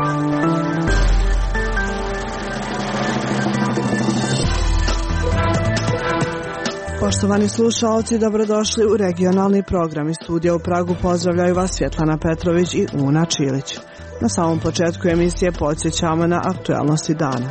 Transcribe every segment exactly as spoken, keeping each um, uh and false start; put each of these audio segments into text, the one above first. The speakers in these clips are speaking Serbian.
Poštovani slušaoci, dobrodošli u regionalni program. Iz studija u Pragu pozdravljaju vas Svjetlana Petrović i Una Čilić. Na samom početku emisije podsjećamo na aktualnosti dana.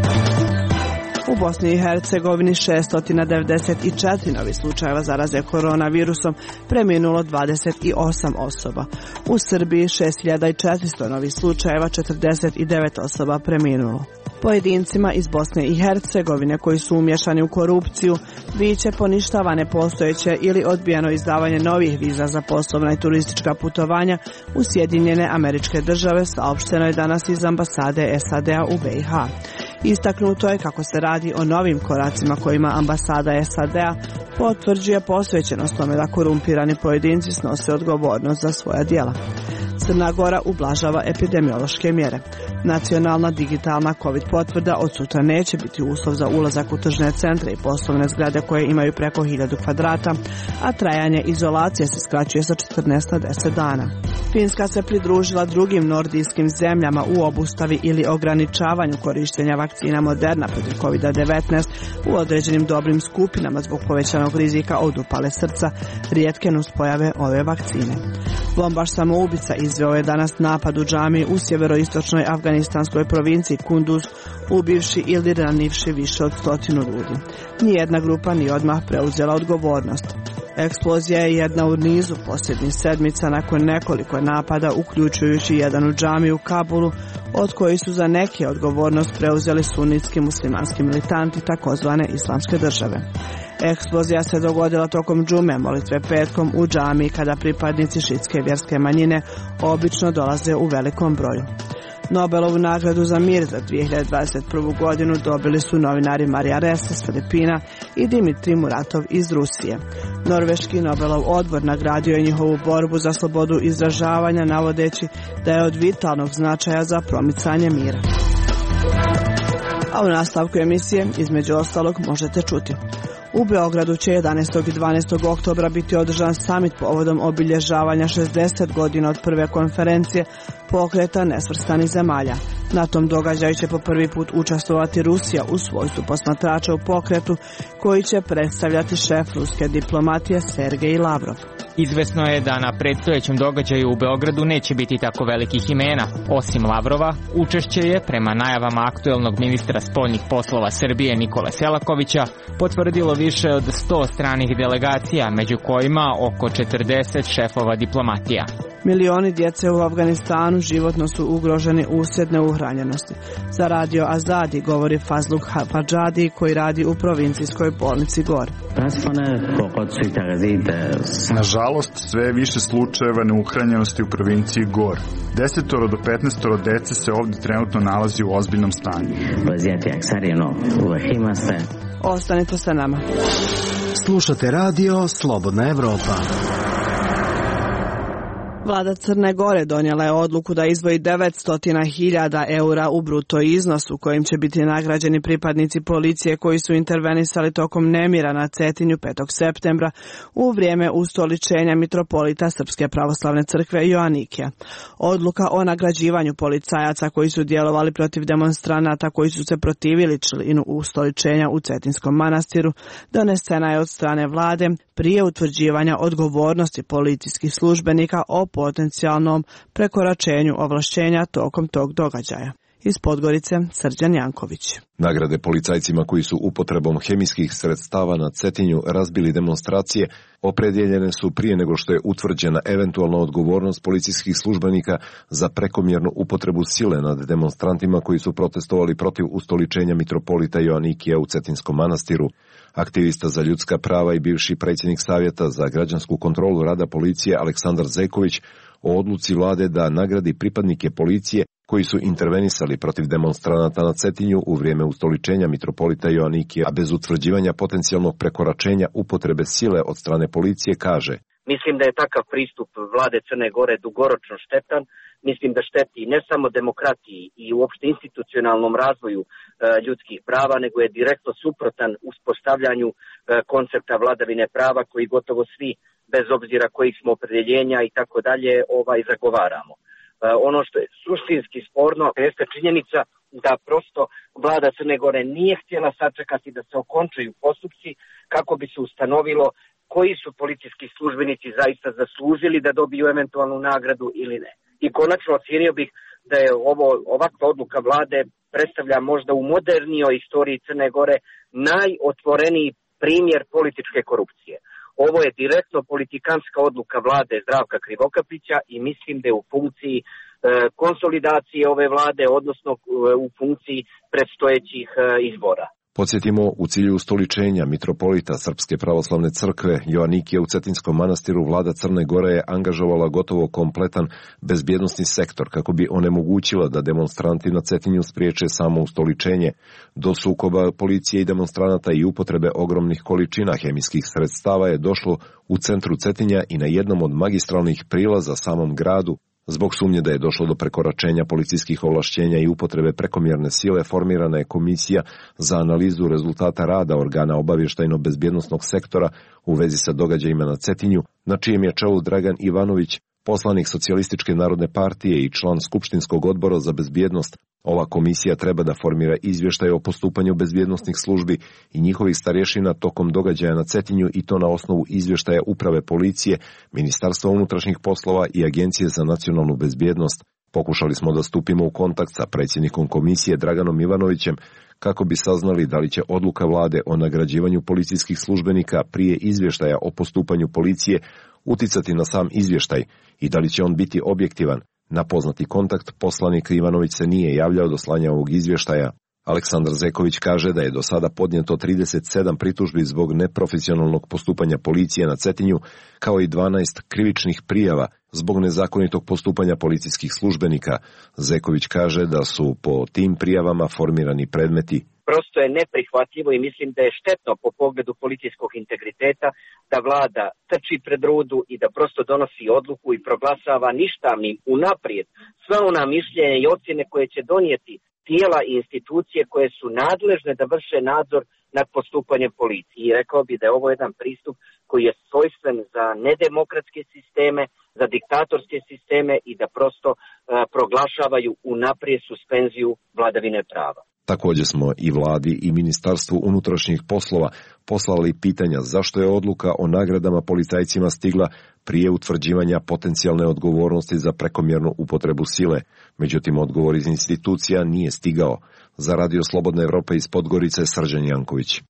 U Bosni i Hercegovini šesto devedeset četiri novi slučajeva zaraze koronavirusom, preminulo dvadeset osam osoba. U Srbiji šest hiljada četiristo novih slučajeva, četrdeset devet osoba preminulo. Pojedincima iz Bosne i Hercegovine koji su umješani u korupciju biće poništavane postojeće ili odbijeno izdavanje novih viza za poslovna i turistička putovanja u Sjedinjene Američke Države, saopšteno je danas iz ambasade S A D-a u B i H. Istaknuto je kako se radi o novim koracima kojima ambasada S A D-a potvrđuje posvećenost tome da korumpirani pojedinci snose odgovornost za svoja djela. Crna Gora ublažava epidemiološke mjere. Nacionalna digitalna COVID potvrda od sutra neće biti uslov za ulazak u tržne centre i poslovne zgrade koje imaju preko hiljadu kvadrata, a trajanje izolacije se skraćuje sa četrnaest na deset dana. Finska se pridružila drugim nordijskim zemljama u obustavi ili ograničavanju korištenja vakcina Moderna protiv kovid devetnaest u određenim dobrim skupinama zbog povećanog rizika od upale srca, rijetke nuspojave ove vakcine. Bombaš samoubica izveo je danas napad u džamiji u sjeveroistočnoj afganistanskoj provinciji Kunduz, ubivši ili ranivši više od stotinu ljudi. Nijedna grupa nije odmah preuzela odgovornost. Eksplozija je jedna u nizu posljednjih sedmica nakon nekoliko napada, uključujući jedan u džamiji u Kabulu, od kojih su za neke odgovornost preuzeli sunitski muslimanski militanti takozvane islamske države. Eksplozija se dogodila tokom džume, molitve petkom u džamiji, kada pripadnici šitske vjerske manjine obično dolaze u velikom broju. Nobelovu nagradu za mir za dvije hiljade dvadeset prvu. godinu dobili su novinari Marija Ressa s Filipina i Dimitrij Muratov iz Rusije. Norveški Nobelov odbor nagradio je njihovu borbu za slobodu izražavanja, navodeći da je od vitalnog značaja za promicanje mira. A u nastavku emisije, između ostalog, možete čuti: u Beogradu će jedanaestog i dvanaestog oktobra biti održan samit povodom obilježavanja šezdeset godina od prve konferencije pokreta nesvrstanih zemalja. Na tom događaju će po prvi put učestvovati Rusija u svojstvu posmatrača u pokretu, koji će predstavljati šef ruske diplomatije Sergej Lavrov. Izvesno je da na predstojećem događaju u Beogradu neće biti tako velikih imena. Osim Lavrova, učešće je, prema najavama aktuelnog ministra spoljnih poslova Srbije Nikole Selakovića, potvrdilo više od sto stranih delegacija, među kojima oko četrdeset šefova diplomatija. Milioni djece u Afganistanu životno su ugroženi uslijed neuhranjenosti. Za radio Azadi govori Fazluk Fadžadi, koji radi u provincijskoj bolnici Gor. Nažalost, sve je više slučajeva neuhranjenosti u provinciji Gor. Desetoro do petnaestoro dece se ovdje trenutno nalazi u ozbiljnom stanju. Ostanite sa nama. Slušate radio Slobodna Evropa. Vlada Crne Gore donijela je odluku da izdvoji devetsto hiljada eura u bruto iznosu kojim će biti nagrađeni pripadnici policije koji su intervenisali tokom nemira na Cetinju petog septembra u vrijeme ustoličenja mitropolita Srpske pravoslavne crkve Joanikija. Odluka o nagrađivanju policajaca koji su djelovali protiv demonstranata koji su se protivili činu ustoličenja u Cetinskom manastiru donesena je od strane vlade prije utvrđivanja odgovornosti policijskih službenika o potencijalnom prekoračenju ovlašćenja tokom tog događaja. Iz Podgorice, Srđan Janković. Nagrade policajcima koji su upotrebom hemijskih sredstava na Cetinju razbili demonstracije opredjeljene su prije nego što je utvrđena eventualna odgovornost policijskih službenika za prekomjernu upotrebu sile nad demonstrantima koji su protestovali protiv ustoličenja mitropolita Joanikija u Cetinskom manastiru. Aktivista za ljudska prava i bivši predsjednik Savjeta za građansku kontrolu rada policije Aleksandar Zeković o odluci vlade da nagradi pripadnike policije koji su intervenisali protiv demonstranata na Cetinju u vrijeme ustoličenja mitropolita Joanikija, a bez utvrđivanja potencijalnog prekoračenja upotrebe sile od strane policije, kaže: Mislim da je takav pristup vlade Crne Gore dugoročno štetan. Mislim da šteti ne samo demokratiji i uopšte institucionalnom razvoju e, ljudskih prava, nego je direktno suprotan uspostavljanju e, koncepta vladavine prava koji gotovo svi, bez obzira kojih smo opredjeljenja i tako dalje, ovaj zagovaramo. Ono što je suštinski sporno jeste činjenica da prosto vlada Crne Gore nije htjela sačekati da se okončaju postupci kako bi se ustanovilo koji su policijski službenici zaista zaslužili da dobiju eventualnu nagradu ili ne. I konačno ocijenio bih da je ovo ovakva odluka vlade predstavlja možda u modernijoj istoriji Crne Gore najotvoreniji primjer političke korupcije. Ovo je direktno politikanska odluka vlade Zdravka Krivokapića i mislim da je u funkciji e, konsolidacije ove vlade, odnosno e, u funkciji predstojećih e, izbora. Podsjetimo, u cilju ustoličenja mitropolita Srpske pravoslavne crkve Joanikija u Cetinskom manastiru vlada Crne Gore je angažovala gotovo kompletan bezbjednosni sektor kako bi onemogućila da demonstranti na Cetinju spriječe samo ustoličenje. Do sukoba policije i demonstranata i upotrebe ogromnih količina hemijskih sredstava je došlo u centru Cetinja i na jednom od magistralnih prilaza samom gradu. Zbog sumnje da je došlo do prekoračenja policijskih ovlašćenja i upotrebe prekomjerne sile, formirana je komisija za analizu rezultata rada organa obavještajno-bezbjednosnog sektora u vezi sa događajima na Cetinju, na čijem je čelu Dragan Ivanović, poslanik Socijalističke narodne partije i član Skupštinskog odbora za bezbjednost. Ova komisija treba da formira izvještaj o postupanju bezbjednosnih službi i njihovih starješina tokom događaja na Cetinju i to na osnovu izvještaja Uprave policije, Ministarstva unutrašnjih poslova i Agencije za nacionalnu bezbjednost. Pokušali smo da stupimo u kontakt sa predsjednikom komisije Draganom Ivanovićem kako bi saznali da li će odluka vlade o nagrađivanju policijskih službenika prije izvještaja o postupanju policije uticati na sam izvještaj i da li će on biti objektivan. Na poznati kontakt poslanik Ivanović se nije javljao do slanja ovog izvještaja. Aleksandar Zeković kaže da je do sada podnijeto trideset sedam pritužbi zbog neprofesionalnog postupanja policije na Cetinju, kao i dvanaest krivičnih prijava zbog nezakonitog postupanja policijskih službenika. Zeković kaže da su po tim prijavama formirani predmeti. Prosto je neprihvatljivo i mislim da je štetno po pogledu policijskog integriteta da vlada trči pred rudu i da prosto donosi odluku i proglasava ništavnim unaprijed sva ona mišljenja i ocjene koje će donijeti tijela i institucije koje su nadležne da vrše nadzor nad postupanjem policije. I rekao bi da je ovo jedan pristup koji je svojstven za nedemokratske sisteme, za diktatorske sisteme i da prosto uh, proglašavaju unaprijed suspenziju vladavine prava. Također smo i vladi i Ministarstvu unutrašnjih poslova poslali pitanja zašto je odluka o nagradama policajcima stigla prije utvrđivanja potencijalne odgovornosti za prekomjernu upotrebu sile. Međutim, odgovor iz institucija nije stigao. Za Radio Slobodna Evropa iz Podgorice, Srđan Janković.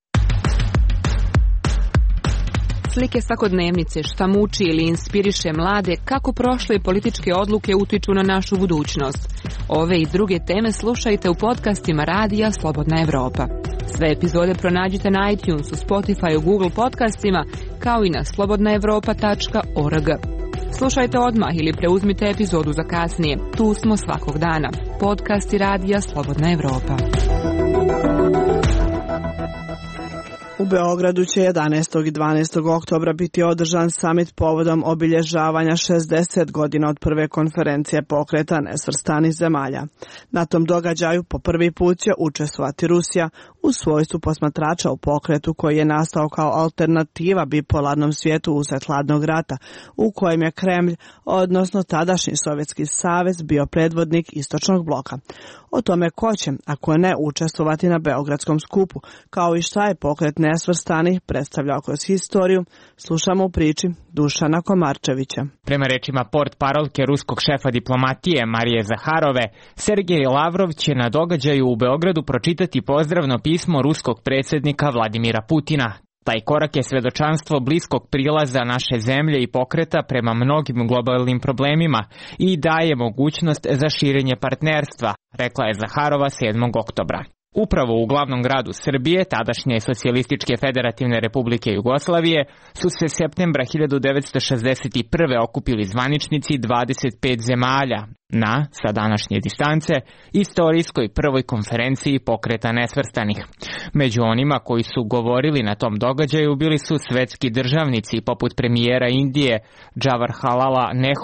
Slike svakodnevnice, šta muči ili inspiriše mlade, kako prošle političke odluke utiču na našu budućnost. Ove i druge teme slušajte u podcastima Radija Slobodna Evropa. Sve epizode pronađite na iTunesu, Spotifyu, Google podcastima, kao i na slobodna evropa tačka org. Slušajte odmah ili preuzmite epizodu za kasnije. Tu smo svakog dana. Podcasti Radija Slobodna Evropa. U Beogradu će jedanaestog i dvanaestog oktobra biti održan samit povodom obilježavanja šezdeset godina od prve konferencije pokreta nesvrstanih zemalja. Na tom događaju po prvi put će učestvovati Rusija u svojstvu posmatrača u pokretu koji je nastao kao alternativa bipolarnom svijetu usred hladnog rata, u kojem je Kremlj, odnosno tadašnji Sovjetski savez, bio predvodnik istočnog bloka. O tome ko će, ako ne, učestvovati na Beogradskom skupu, kao i šta je pokret nesvrstanih predstavljao kroz historiju, slušamo u priči Dušana Komarčevića. Prema rečima portparolke ruskog šefa diplomatije Marije Zaharove, Sergej Lavrov će na događaju u Beogradu pročitati pozdravno pismo ruskog predsjednika Vladimira Putina. Taj korak je svedočanstvo bliskog prilaza naše zemlje i pokreta prema mnogim globalnim problemima i daje mogućnost za širenje partnerstva, rekla je Zaharova sedmog oktobra. Upravo u glavnom gradu Srbije, tadašnje Socijalističke federativne republike Jugoslavije, su se septembra hiljadu devetsto šezdeset prve okupili zvaničnici dvadeset pet zemalja na, sa današnje distance, istorijskoj prvoj konferenciji pokreta nesvrstanih. Među onima koji su govorili na tom događaju bili su svetski državnici poput premijera Indije Jawaharlala Nehrua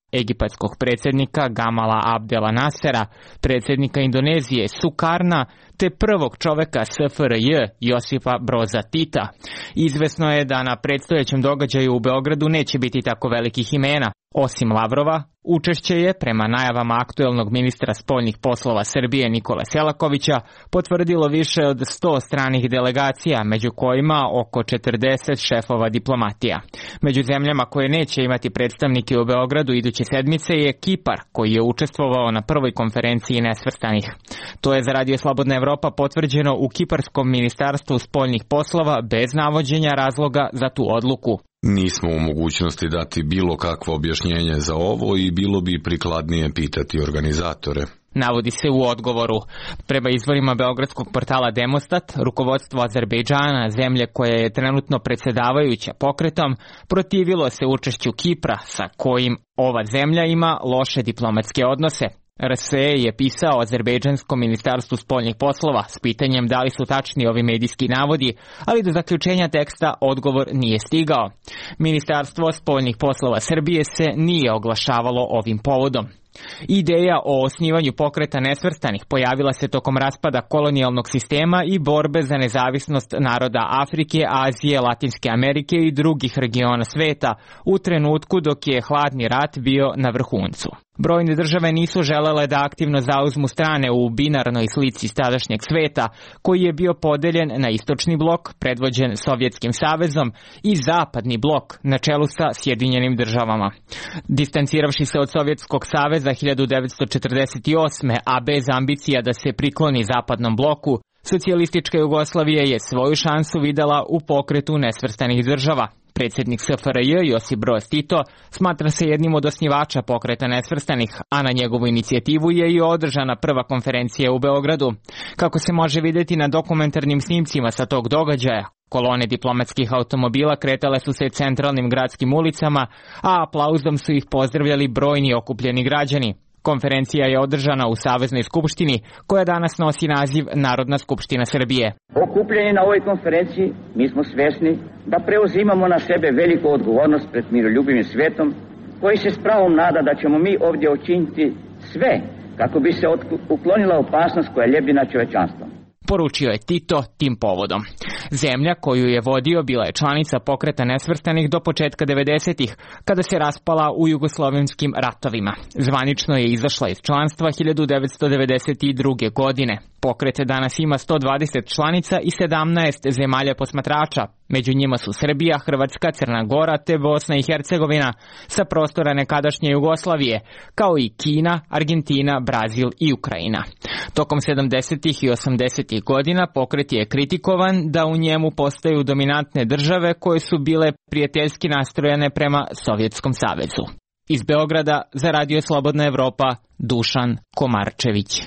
egipatskog predsjednika Gamala Abdela Nasera, predsjednika Indonezije Sukarna, te prvog čoveka S F R J Josipa Broza Tita. Izvesno je da na predstojećem događaju u Beogradu neće biti tako velikih imena. Osim Lavrova, učešće je, prema najavama aktuelnog ministra spoljnih poslova Srbije Nikole Selakovića, potvrdilo više od sto stranih delegacija, među kojima oko četrdeset šefova diplomatija. Među zemljama koje neće imati predstavnike u Beogradu iduće sedmice je Kipar, koji je učestvovao na prvoj konferenciji nesvrstanih. To je za Radio Slobodna Evropa potvrđeno u Kiparskom ministarstvu spoljnih poslova bez navođenja razloga za tu odluku. Nismo u mogućnosti dati bilo kakvo objašnjenje za ovo i bilo bi prikladnije pitati organizatore. Navodi se u odgovoru. Prema izvorima beogradskog portala Demostat, rukovodstvo Azerbejdžana, zemlje koja je trenutno predsjedavajuća pokretom, protivilo se učešću Kipra, sa kojim ova zemlja ima loše diplomatske odnose. R S E je pisao Azerbejdžanskom ministarstvu spoljnih poslova s pitanjem da li su tačni ovi medijski navodi, ali do zaključenja teksta odgovor nije stigao. Ministarstvo spoljnih poslova Srbije se nije oglašavalo ovim povodom. Ideja o osnivanju pokreta nesvrstanih pojavila se tokom raspada kolonijalnog sistema i borbe za nezavisnost naroda Afrike, Azije, Latinske Amerike i drugih regiona sveta u trenutku dok je hladni rat bio na vrhuncu. Brojne države nisu želele da aktivno zauzmu strane u binarnoj slici tadašnjeg sveta, koji je bio podeljen na istočni blok, predvođen Sovjetskim savezom, i zapadni blok, na čelu sa Sjedinjenim državama. Distanciravši se od Sovjetskog saveza hiljadu devetsto četrdeset osme. a bez ambicija da se prikloni zapadnom bloku, socijalistička Jugoslavija je svoju šansu videla u pokretu nesvrstanih država. Predsjednik S F R J Josip Broz Tito smatra se jednim od osnivača pokreta nesvrstanih, a na njegovu inicijativu je i održana prva konferencija u Beogradu. Kako se može vidjeti na dokumentarnim snimcima sa tog događaja, kolone diplomatskih automobila kretale su se centralnim gradskim ulicama, a aplauzom su ih pozdravljali brojni okupljeni građani. Konferencija je održana u Saveznoj skupštini, koja danas nosi naziv Narodna skupština Srbije. Okupljeni na ovoj konferenciji, mi smo svjesni da preuzimamo na sebe veliku odgovornost pred miroljubivim svetom, koji se s pravom nada da ćemo mi ovdje učiniti sve kako bi se uklonila opasnost koja ljebi na čovečanstvo. Poručio je Tito tim povodom. Zemlja koju je vodio bila je članica pokreta nesvrstanih do početka devedesetih, kada se raspala u jugoslovenskim ratovima. Zvanično je izašla iz članstva hiljadu devetsto devedeset druge. godine. Pokret danas ima sto dvadeset članica i sedamnaest zemalja posmatrača. Među njima su Srbija, Hrvatska, Crna Gora te Bosna i Hercegovina sa prostora nekadašnje Jugoslavije, kao i Kina, Argentina, Brazil i Ukrajina. Tokom sedamdesetih i osamdesetih godina pokret je kritikovan da u njemu postaju dominantne države koje su bile prijateljski nastrojene prema Sovjetskom savezu. Iz Beograda za Radio Slobodna Evropa, Dušan Komarčević.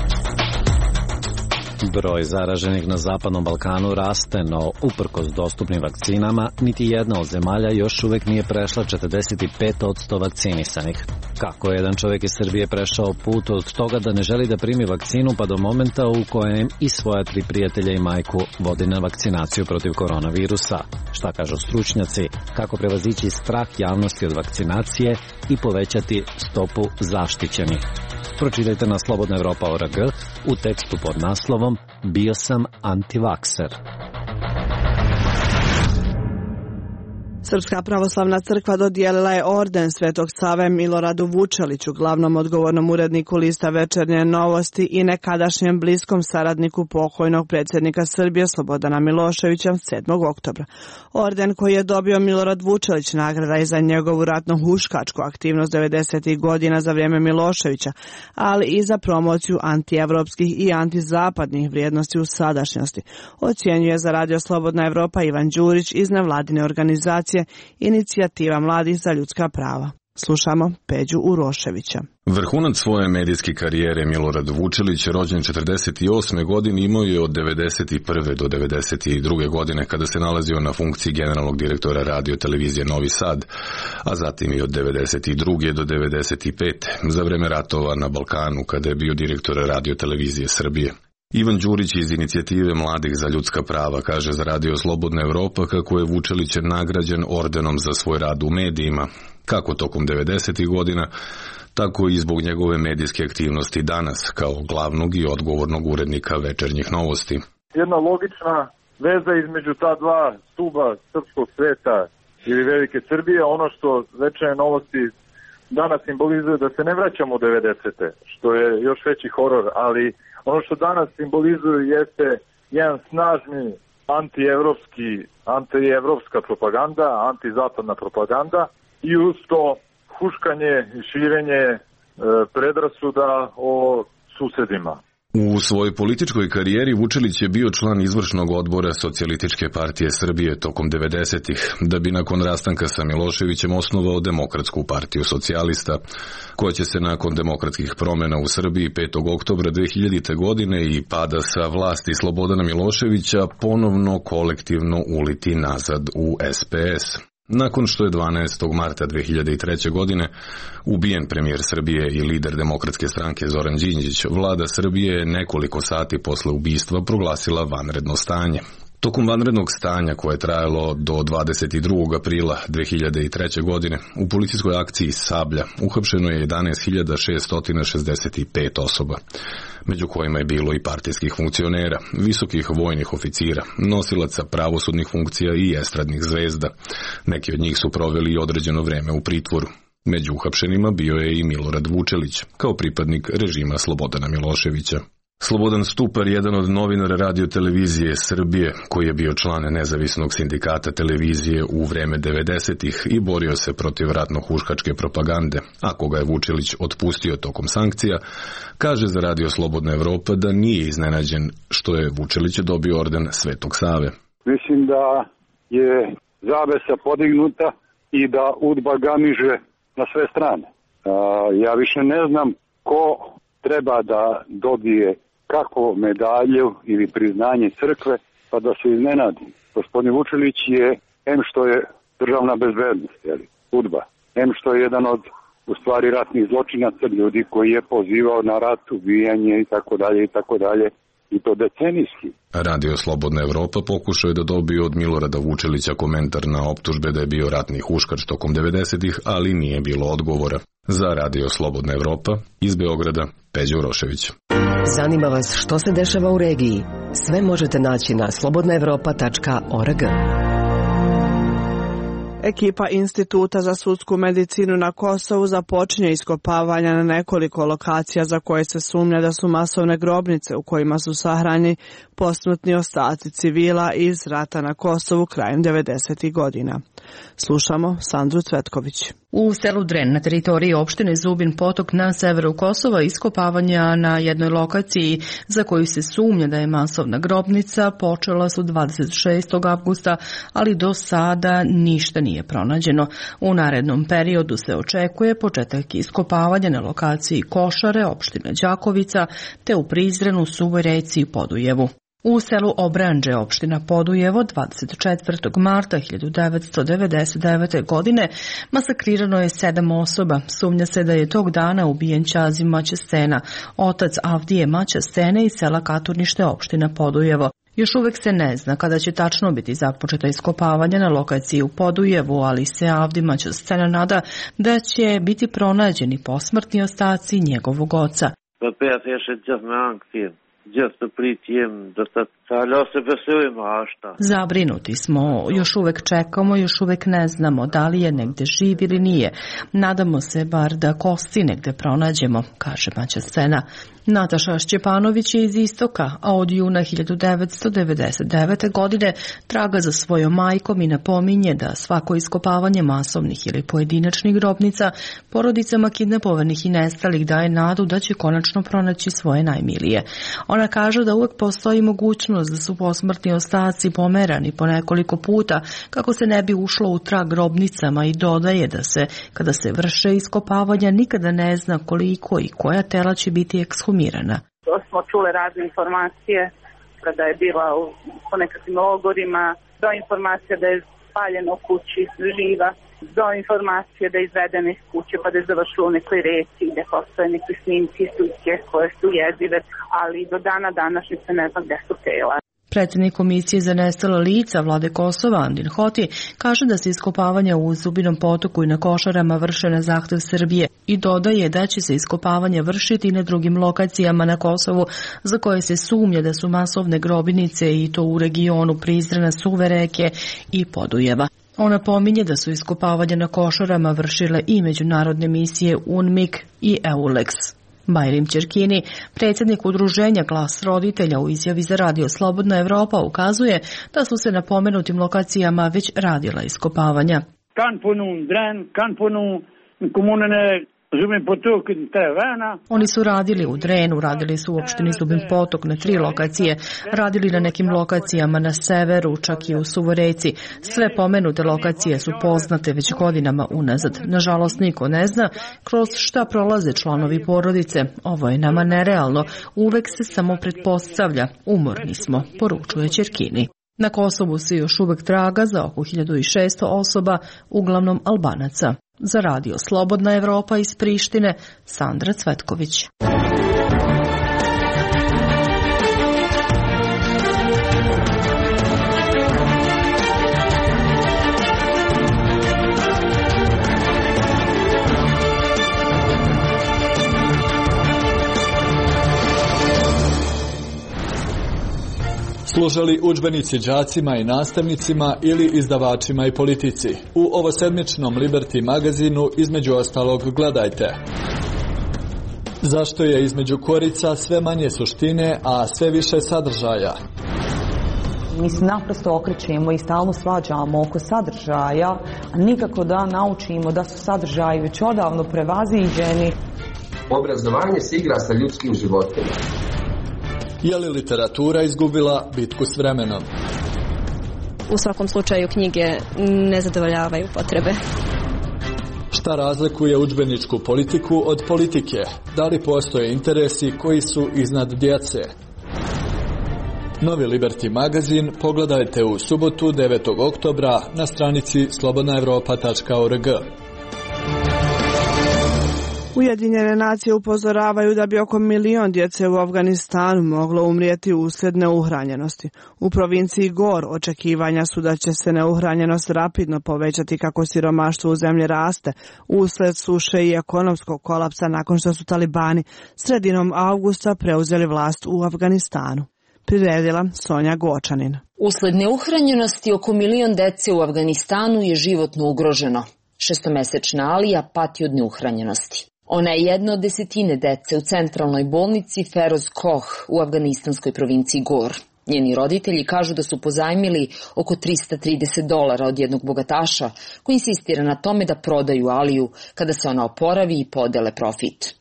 Broj zaraženih na Zapadnom Balkanu raste, no uprkos dostupnim vakcinama, niti jedna od zemalja još uvek nije prešla četrdeset pet posto vakcinisanih. Kako je jedan čovjek iz Srbije prešao put od toga da ne želi da primi vakcinu pa do momenta u kojem i svoja tri prijatelja i majku vodi na vakcinaciju protiv koronavirusa? Šta kažu stručnjaci? Kako prevazići strah javnosti od vakcinacije i povećati stopu zaštićenih? Pročitajte na slobodna evropa tačka org u tekstu pod naslovom Bio sam antivakser. Srpska pravoslavna crkva dodijelila je orden Svetog Save Miloradu Vučeliću, glavnom odgovornom uredniku lista Večernje novosti i nekadašnjem bliskom saradniku pokojnog predsjednika Srbije Slobodana Miloševića sedmog oktobra. Orden koji je dobio Milorad Vučelić nagrada je za njegovu ratno-huškačku aktivnost devedesetih godina za vrijeme Miloševića, ali i za promociju antievropskih i antizapadnih vrijednosti u sadašnjosti, ocjenjuje za Radio Slobodna Evropa Ivan Đurić iz nevladine organizacije Inicijativa mladih za ljudska prava. Slušamo Peđu Uroševića. Vrhunac svoje medijske karijere Milorad Vučelić, rođen četrdeset osme. godine, imao je od devedeset prve do devedeset druge. godine kada se nalazio na funkciji generalnog direktora radio televizije Novi Sad, a zatim i od devedeset druge. do devedeset pete. za vreme ratova na Balkanu kada je bio direktor radio televizije Srbije. Ivan Đurić iz inicijative Mladih za ljudska prava kaže za Radio Slobodna Evropa kako je Vučelić nagrađen ordenom za svoj rad u medijima, kako tokom devedesetih godina, tako i zbog njegove medijske aktivnosti danas kao glavnog i odgovornog urednika Večernjih novosti. Jedna logična veza između ta dva stuba srpskog sveta ili Velike Srbije, ono što Večernje novosti danas simbolizuje da se ne vraćamo u devedesete, što je još veći horor, ali ono što danas simbolizuje jeste jedan snažni antievropski, antievropska propaganda, antizapadna propaganda i uz to huškanje i širenje e, predrasuda o susedima. U svojoj političkoj karijeri Vučelić je bio član izvršnog odbora Socijalističke partije Srbije tokom devedesetih, da bi nakon rastanka sa Miloševićem osnovao Demokratsku partiju socijalista, koja će se nakon demokratskih promjena u Srbiji petog oktobra dve hiljadite. godine i pada sa vlasti Slobodana Miloševića ponovno kolektivno uliti nazad u S P S. Nakon što je dvanaestog marta dve hiljade treće. godine ubijen premijer Srbije i lider Demokratske stranke Zoran Đinđić, vlada Srbije je nekoliko sati posle ubistva proglasila vanredno stanje. Tokom vanrednog stanja, koje je trajalo do dvadeset drugog aprila dve hiljade treće. godine, u policijskoj akciji Sablja uhapšeno je jedanaest hiljada šeststo šezdeset pet osoba, među kojima je bilo i partijskih funkcionera, visokih vojnih oficira, nosilaca pravosudnih funkcija i estradnih zvezda. Neki od njih su proveli određeno vreme u pritvoru. Među uhapšenima bio je i Milorad Vučelić, kao pripadnik režima Slobodana Miloševića. Slobodan Stupar, jedan od novinara Radio televizije Srbije, koji je bio član nezavisnog sindikata televizije u vreme devedesetih i borio se protiv ratno-huškačke propagande, a koga je Vučelić otpustio tokom sankcija, kaže za Radio Slobodna Evropa da nije iznenađen što je Vučelić dobio orden Svetog Save. Mislim da je zavesa podignuta i da udba gamiže na sve strane. Ja više ne znam ko treba da dobije kako medalju ili priznanje crkve, pa da se iznenadi. Gospodin Vučelić je, em što je državna bezbednost, jeli, udba, em što je jedan od, u stvari, ratnih zločinaca, ljudi koji je pozivao na rat, ubijanje i tako dalje i tako dalje, i to decenijski. Radio Slobodna Evropa pokušao je da dobije od Milorada Vučelića komentar na optužbe da je bio ratni huškač tokom devedesetih, ali nije bilo odgovora. Za Radio Slobodna Evropa, iz Beograda, Peđa Urošević. Zanima vas što se dešava u regiji? Sve možete naći na slobodna evropa tačka org. Ekipa Instituta za sudsku medicinu na Kosovu započinje iskopavanja na nekoliko lokacija za koje se sumnja da su masovne grobnice u kojima su sahranjeni posmrtni ostaci civila iz rata na Kosovu krajem devedesetih godina. Slušamo Sandru Cvetković. U selu Dren na teritoriji opštine Zubin Potok na severu Kosova iskopavanja na jednoj lokaciji za koju se sumnja da je masovna grobnica počela su dvadeset šestog avgusta, ali do sada ništa nije pronađeno. U narednom periodu se očekuje početak iskopavanja na lokaciji Košare, opštine Đakovica, te u Prizrenu, Suvoj Reci i Podujevu. U selu Obranđe, opština Podujevo, dvadeset četvrtog marta hiljadu devetsto devedeset devete. godine masakrirano je sedam osoba. Sumnja se da je tog dana ubijen Ćazim Maćestena, otac Avdije Maćestene iz sela Katurnište, opština Podujevo. Još uvek se ne zna kada će tačno biti započeta iskopavanja na lokaciji u Podujevu, ali se Avdi Maćestena nada da će biti pronađeni posmrtni ostaci njegovog oca. Zabrinuti smo, još uvek čekamo, još uvek ne znamo da li je negde živ ili nije. Nadamo se bar da kosti negde pronađemo, kaže Maćestena. Nataša Šćepanović je iz Istoka, a od juna hiljadu devetsto devedeset devete. godine traga za svojom majkom i napominje da svako iskopavanje masovnih ili pojedinačnih grobnica porodicama kidnapovanih i nestalih daje nadu da će konačno pronaći svoje najmilije. Ona kaže da uvek postoji mogućnost da su posmrtni ostaci pomerani po nekoliko puta kako se ne bi ušlo u trag grobnicama i dodaje da se, kada se vrše iskopavanja, nikada ne zna koliko i koja tela će biti ekshumirana. To smo čule razne informacije kada je bila u nekakvim logorima, do informacija da je spaljena u kući, živa, do informacije da je izvedena iz kuće pa da je završila u nekoj reci gde postoje neke snimci i slike koje su jezive, ali do dana današnjice ne znam gde su tela. Predsjednik Komisije za nestala lica vlade Kosova, Andin Hoti, kaže da se iskopavanja u Zubinom potoku i na Košarama vrše na zahtev Srbije i dodaje da će se iskopavanja vršiti i na drugim lokacijama na Kosovu za koje se sumnja da su masovne grobnice i to u regionu Prizrena, Suve reke i Podujeva. Ona pominje da su iskopavanja na Košarama vršile i međunarodne misije UNMIK i EULEX. Bajrim Ćerkini, predsjednik udruženja Glas roditelja, u izjavi za Radio Slobodna Evropa ukazuje da su se na pomenutim lokacijama već radila iskopavanja. Oni su radili u Drenu, radili su u opštini Zubin Potok na tri lokacije, radili na nekim lokacijama na severu, čak i u Suvoreci. Sve pomenute lokacije su poznate već godinama unazad. Nažalost, niko ne zna kroz šta prolaze članovi porodice. Ovo je nama nerealno. Uvek se samo pretpostavlja. Umorni smo, poručuje Ćerkini. Na Kosovu se još uvek traga za oko hiljadu šesto osoba, uglavnom Albanaca. Za Radio Slobodna Evropa iz Prištine, Sandra Cvetković. Služili udžbenici đacima i nastavnicima ili izdavačima i politici. U ovosedmičnom Liberty magazinu između ostalog gledajte. Zašto je između korica sve manje suštine, a sve više sadržaja? Mi se naprosto okrećemo i stalno svađamo oko sadržaja, a nikako da naučimo da su sadržaji već odavno prevaziđeni. Obrazovanje se igra sa ljudskim životima. Je li literatura izgubila bitku s vremenom? U svakom slučaju knjige ne zadovoljavaju potrebe. Šta razlikuje udžbeničku politiku od politike? Da li postoje interesi koji su iznad djece? Novi Liberty magazin pogledajte u subotu devetog oktobra na stranici slobodna evropa tačka org. Ujedinjene nacije upozoravaju da bi oko milion djece u Afganistanu moglo umrijeti usled neuhranjenosti. U provinciji Gor očekivanja su da će se neuhranjenost rapidno povećati kako siromaštvo u zemlji raste usled suše i ekonomskog kolapsa nakon što su talibani sredinom avgusta preuzeli vlast u Afganistanu. Priredila Sonja Gočanin. Usled neuhranjenosti oko milion dece u Afganistanu je životno ugroženo. Šestomesečna Alija pati od neuhranjenosti. Ona je jedna od desetine dece u centralnoj bolnici Feroz Koh u afganistanskoj provinciji Gor. Njeni roditelji kažu da su pozajmili oko trista trideset dolara od jednog bogataša koji insistira na tome da prodaju Aliju kada se ona oporavi i podele profit.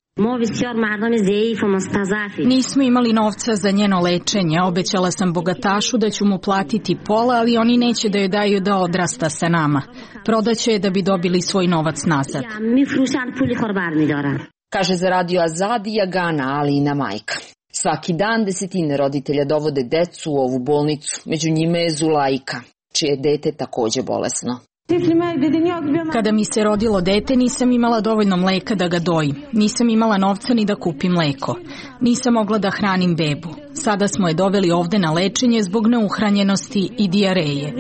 Nismo imali novca za njeno lečenje. Obećala sam bogatašu da ću mu platiti pola, ali oni neće da joj daju da odrasta sa nama. Prodaće je da bi dobili svoj novac nazad. Kaže za Radio Azadi Agana, Alijina majka. Svaki dan desetine roditelja dovode decu u ovu bolnicu. Među njima je Zulajka, čije dete takođe bolesno. Kada mi se rodilo dete, nisam imala dovoljno mleka da ga dojim. Nisam imala novca ni da kupim mleko. Nisam mogla da hranim bebu. Sada smo je doveli ovde na lečenje zbog neuhranjenosti i dijareje.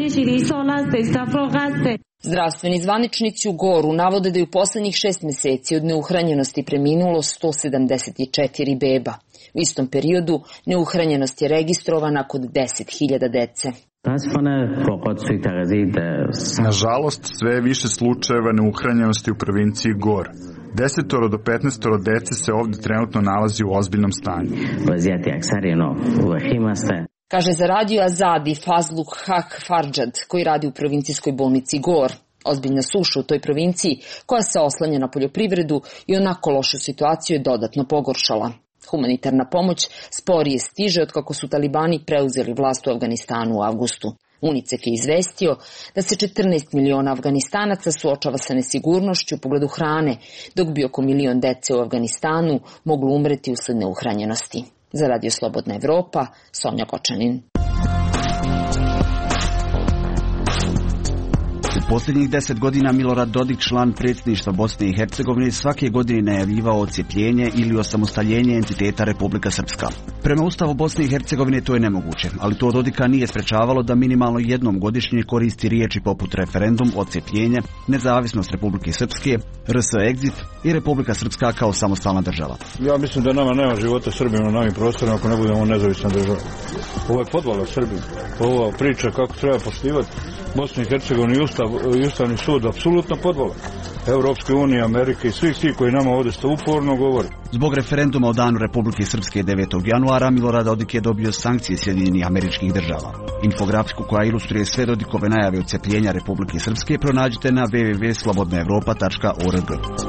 Zdravstveni zvaničnici u Goru navode da je u poslednjih šest meseci od neuhranjenosti preminulo sto sedamdeset četiri beba. U istom periodu neuhranjenost je registrovana kod deset hiljada dece. Nažalost, sve je više slučajeva neuhranjenosti u provinciji Gor. Desetoro do petnaestoro dece se ovdje trenutno nalazi u ozbiljnom stanju. Kaže za Radio Azadi Fazluk Hak Farđad, koji radi u provincijskoj bolnici Gor. Ozbiljna suša u toj provinciji, koja se oslanja na poljoprivredu i onako lošu situaciju je dodatno pogoršala. Humanitarna pomoć sporije stiže od kako su talibani preuzeli vlast u Afganistanu u avgustu. UNICEF je izvestio da se četrnaest miliona Afganistanaca suočava sa nesigurnošću u pogledu hrane, dok bi oko milion dece u Afganistanu moglo umreti usled neuhranjenosti. Za Radio Slobodna Evropa, Sonja Gočanin. Posljednjih deset godina Milorad Dodik, član predsjedništva Bosne i Hercegovine, svake godine najavljivao odcjepljenje ili osamostaljenje entiteta Republika Srpska. Prema Ustavu Bosne i Hercegovine to je nemoguće, ali to Dodika nije sprečavalo da minimalno jednom godišnje koristi riječi poput referendum, odcjepljenje, nezavisnost Republike Srpske, R S Exit i Republika Srpska kao samostalna država. Ja mislim da nama nema života Srbima na novim prostorima ako ne budemo nezavisna država. Ovo je podvala Srbije. Ova priča kako treba poštivati Bosnu i Hercegovinu i Ustav, i Ustavni sud, apsolutno podvala. Europske unije, Amerike i svih ti koji nama ovdje sto uporno govori. Zbog referenduma o danu Republike Srpske devetog januara Milorad Dodik je dobio sankcije Sjedinjenih Američkih Država. Infografiku koja ilustruje sve Dodikove najave odcepljenja Republike Srpske pronađite na w w w tačka slobodna evropa tačka org.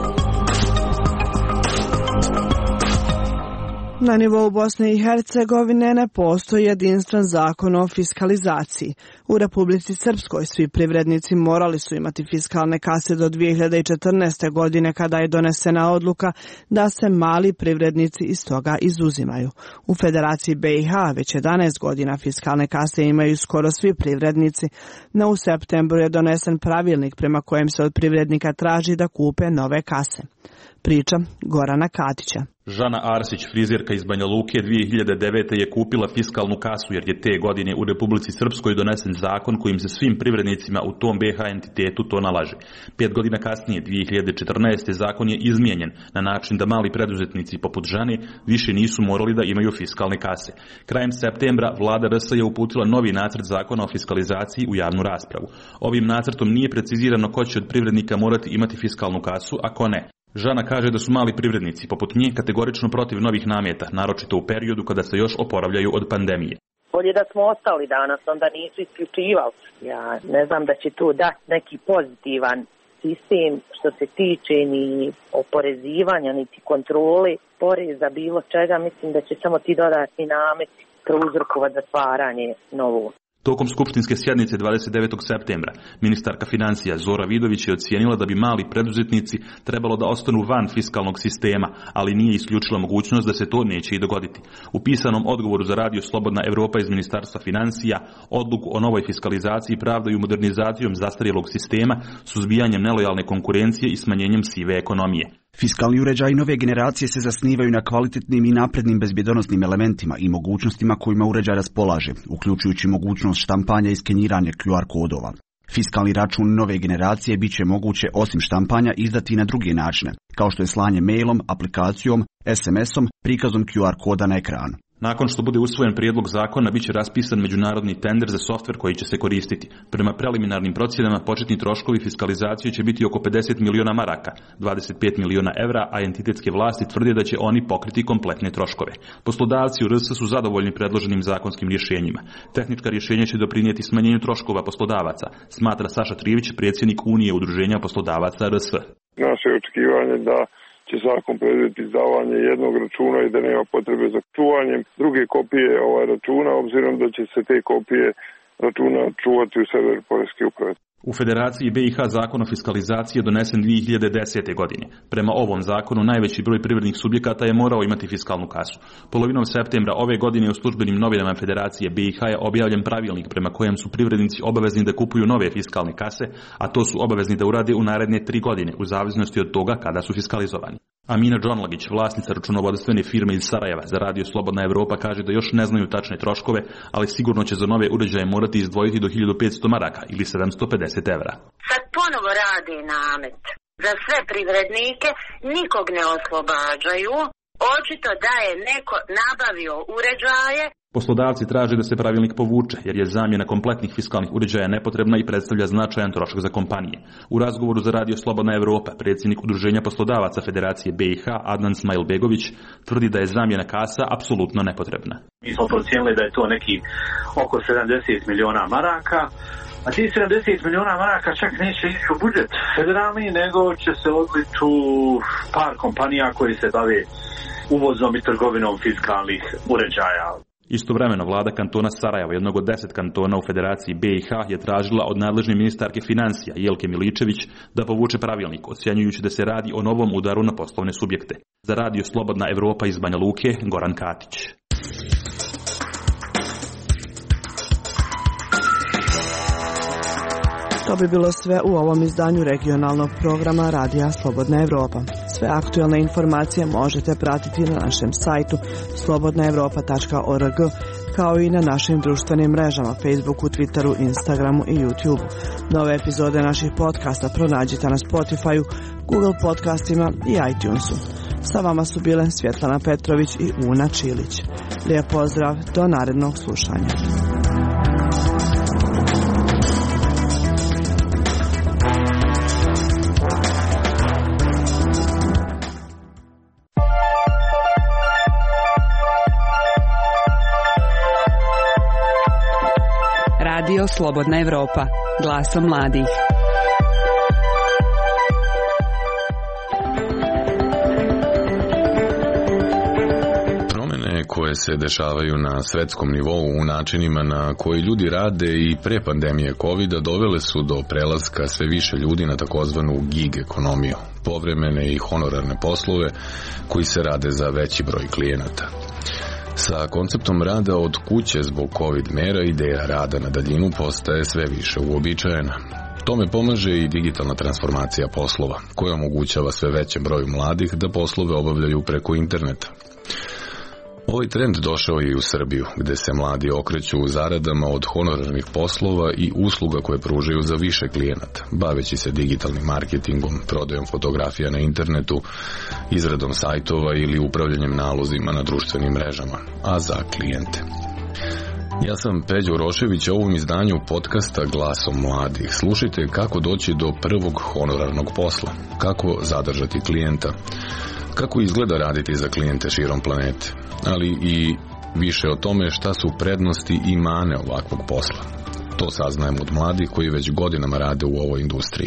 Na nivou Bosne i Hercegovine ne postoji jedinstven zakon o fiskalizaciji. U Republici Srpskoj svi privrednici morali su imati fiskalne kase do dvije hiljade četrnaeste. godine kada je donesena odluka da se mali privrednici iz toga izuzimaju. U Federaciji B i H već jedanaest godina fiskalne kase imaju skoro svi privrednici, no u septembru je donesen pravilnik prema kojem se od privrednika traži da kupe nove kase. Priča Gorana Katića. Žana Arsić, frizerka iz Banja Luke, dvije hiljade devete. je kupila fiskalnu kasu jer je te godine u Republici Srpskoj donesen zakon kojim se svim privrednicima u tom B H entitetu to nalaže. Pet godina kasnije, dvije hiljade četrnaeste. zakon je izmijenjen na način da mali preduzetnici poput Žane više nisu morali da imaju fiskalne kase. Krajem septembra vlada R S je uputila novi nacrt zakona o fiskalizaciji u javnu raspravu. Ovim nacrtom nije precizirano ko će od privrednika morati imati fiskalnu kasu, a ko ne. Žana kaže da su mali privrednici poput nje kategorično protiv novih nameta, naročito u periodu kada se još oporavljaju od pandemije. Bolje da smo ostali danas, onda nisu isključivali. Ja ne znam da će tu dati neki pozitivan sistem što se tiče ni oporezivanja, niti kontrole poreza, bilo čega. Mislim da će samo ti dodatni nameti prouzrokovati zatvaranje novog. Tokom skupštinske sjednice dvadeset devetog septembra ministarka financija Zora Vidović je ocijenila da bi mali preduzetnici trebalo da ostanu van fiskalnog sistema, ali nije isključila mogućnost da se to neće i dogoditi. U pisanom odgovoru za radio Slobodna Evropa iz Ministarstva financija odluku o novoj fiskalizaciji pravdaju modernizacijom zastarjelog sistema, suzbijanjem nelojalne konkurencije i smanjenjem sive ekonomije. Fiskalni uređaji nove generacije se zasnivaju na kvalitetnim i naprednim bezbjedonosnim elementima i mogućnostima kojima uređaj raspolaže, uključujući mogućnost štampanja i skeniranja Q R kodova. Fiskalni račun nove generacije bit će moguće osim štampanja izdati i na druge načine, kao što je slanje mailom, aplikacijom, S M S-om, prikazom Q R koda na ekranu. Nakon što bude usvojen prijedlog zakona, bit će raspisan međunarodni tender za softver koji će se koristiti. Prema preliminarnim procjenama, početni troškovi fiskalizacije će biti oko pedeset miliona maraka, dvadeset pet miliona evra, a entitetske vlasti tvrde da će oni pokriti kompletne troškove. Poslodavci u R S su zadovoljni predloženim zakonskim rješenjima. Tehnička rješenja će doprinijeti smanjenju troškova poslodavaca, smatra Saša Trivić, predsjednik Unije udruženja poslodavaca R S. Naše očekivanje da će zakon predvidjeti izdavanje jednog računa i da nema potrebe za čuvanjem druge kopije ovaj računa, obzirom da će se te kopije računa čuvati u server Poreske uprave. U Federaciji B i H zakon o fiskalizaciji je donesen dvije hiljade desete. godine. Prema ovom zakonu najveći broj privrednih subjekata je morao imati fiskalnu kasu. Polovinom septembra ove godine u službenim novinama Federacije B i H je objavljen pravilnik prema kojem su privrednici obavezni da kupuju nove fiskalne kase, a to su obavezni da urade u naredne tri godine, u zavisnosti od toga kada su fiskalizovani. Amina Džonlagić, vlasnica računovodstvene firme iz Sarajeva za radio Slobodna Evropa, kaže da još ne znaju tačne troškove, ali sigurno će za nove uređaje morati izdvojiti do hiljadu petsto maraka ili sedamsto pedeset evra. Sad ponovo radi namet za sve privrednike, nikog ne oslobađaju. Očito da je neko nabavio uređaje. Poslodavci traže da se pravilnik povuče, jer je zamjena kompletnih fiskalnih uređaja nepotrebna i predstavlja značajan trošak za kompanije. U razgovoru za radio Slobodna Evropa, predsjednik Udruženja poslodavaca Federacije B i H, Adnan Smajlbegović, tvrdi da je zamjena kasa apsolutno nepotrebna. Mi smo procijenili da je to neki oko sedamdeset miliona maraka, a ti sedamdeset miliona maraka čak neće ići u budžet federalni, nego će se odliti u par kompanija koji se bave uvozom i trgovinom fiskalnih uređaja. Istovremeno vlada kantona Sarajeva, jednog od deset kantona u Federaciji B i H, je tražila od nadležne ministarke financija Jelke Miličević da povuče pravilnik, ocjenjujući da se radi o novom udaru na poslovne subjekte. Za radio Slobodna Evropa iz Banja Luke, Goran Katić. To bi bilo sve u ovom izdanju regionalnog programa Radija Slobodna Evropa. Sve aktualne informacije možete pratiti na našem sajtu slobodna evropa tačka org, kao i na našim društvenim mrežama Facebooku, Twitteru, Instagramu i YouTubeu. Nove epizode naših podcasta pronađite na Spotifyu, Google podcastima i iTunesu. Sa vama su bile Svjetlana Petrović i Una Čilić. Lijep pozdrav, do narednog slušanja. Radio Slobodna Evropa, glasom mladih. Promjene koje se dešavaju na svetskom nivou u načinima na koji ljudi rade i pre pandemije kovida dovele su do prelaska sve više ljudi na takozvanu gig ekonomiju, povremene i honorarne poslove koji se rade za veći broj klijenata. Sa konceptom rada od kuće zbog COVID mera ideja rada na daljinu postaje sve više uobičajena. Tome pomaže i digitalna transformacija poslova, koja omogućava sve većem broju mladih da poslove obavljaju preko interneta. Ovaj trend došao je i u Srbiju, gde se mladi okreću u zaradama od honorarnih poslova i usluga koje pružaju za više klijenata, baveći se digitalnim marketingom, prodajom fotografija na internetu, izradom sajtova ili upravljanjem nalozima na društvenim mrežama, a za klijente. Ja sam Peđo Rošević, a u ovom izdanju podcasta Glasom mladih slušajte kako doći do prvog honorarnog posla, kako zadržati klijenta, kako izgleda raditi za klijente širom planete, ali i više o tome šta su prednosti i mane ovakvog posla. To saznajem od mladih koji već godinama rade u ovoj industriji.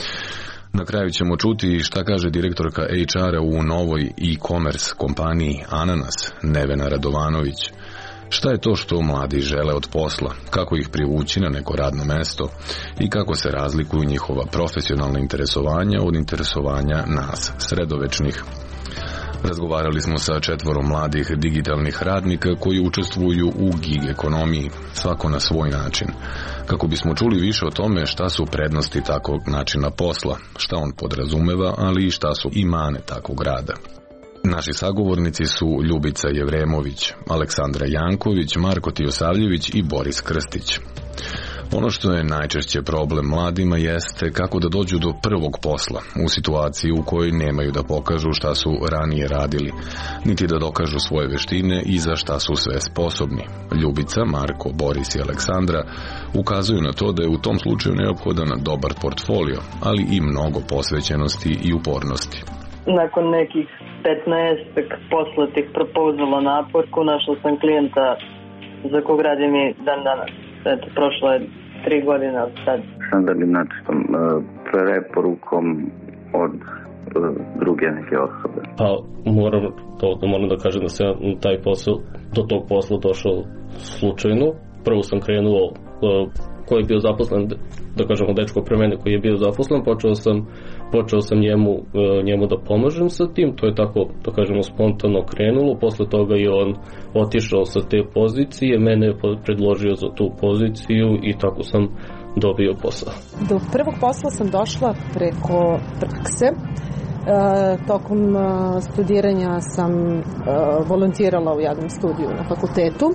Na kraju ćemo čuti šta kaže direktorka H R-a u novoj e-commerce kompaniji Ananas, Nevena Radovanović. Šta je to što mladi žele od posla, kako ih privući na neko radno mesto i kako se razlikuju njihova profesionalna interesovanja od interesovanja nas, sredovečnih. Razgovarali smo sa četvorom mladih digitalnih radnika koji učestvuju u gig ekonomiji, svako na svoj način, kako bismo čuli više o tome šta su prednosti takvog načina posla, šta on podrazumeva, ali i šta su i mane takvog rada. Naši sagovornici su Ljubica Jevremović, Aleksandra Janković, Marko Tijosavljević i Boris Krstić. Ono što je najčešće problem mladima jeste kako da dođu do prvog posla u situaciji u kojoj nemaju da pokažu šta su ranije radili, niti da dokažu svoje veštine i za šta su sve sposobni. Ljubica, Marko, Boris i Aleksandra ukazuju na to da je u tom slučaju neophodan dobar portfolio, ali i mnogo posvećenosti i upornosti. Nakon nekih petnaest poslatih propozala na Upworku našla sam klijenta za kog radim i dan danas. Eto, prošlo je tri godine od sad. Standardnim načinom, preporukom od druge neke osobe. Pa moram, to, moram da kažem da sam taj posao, do tog posla došao slučajno. Prvo sam krenuo, koji je bio zaposlen, da kažemo dečko pre mene koji je bio zaposlen, počeo sam, počeo sam njemu, njemu da pomažem sa tim, to je tako, da kažemo, spontano krenulo, posle toga je on otišao sa te pozicije, mene je predložio za tu poziciju i tako sam dobio posao. Do prvog posla sam došla preko prakse. E, tokom studiranja sam e, volontirala u jednom studiju na fakultetu.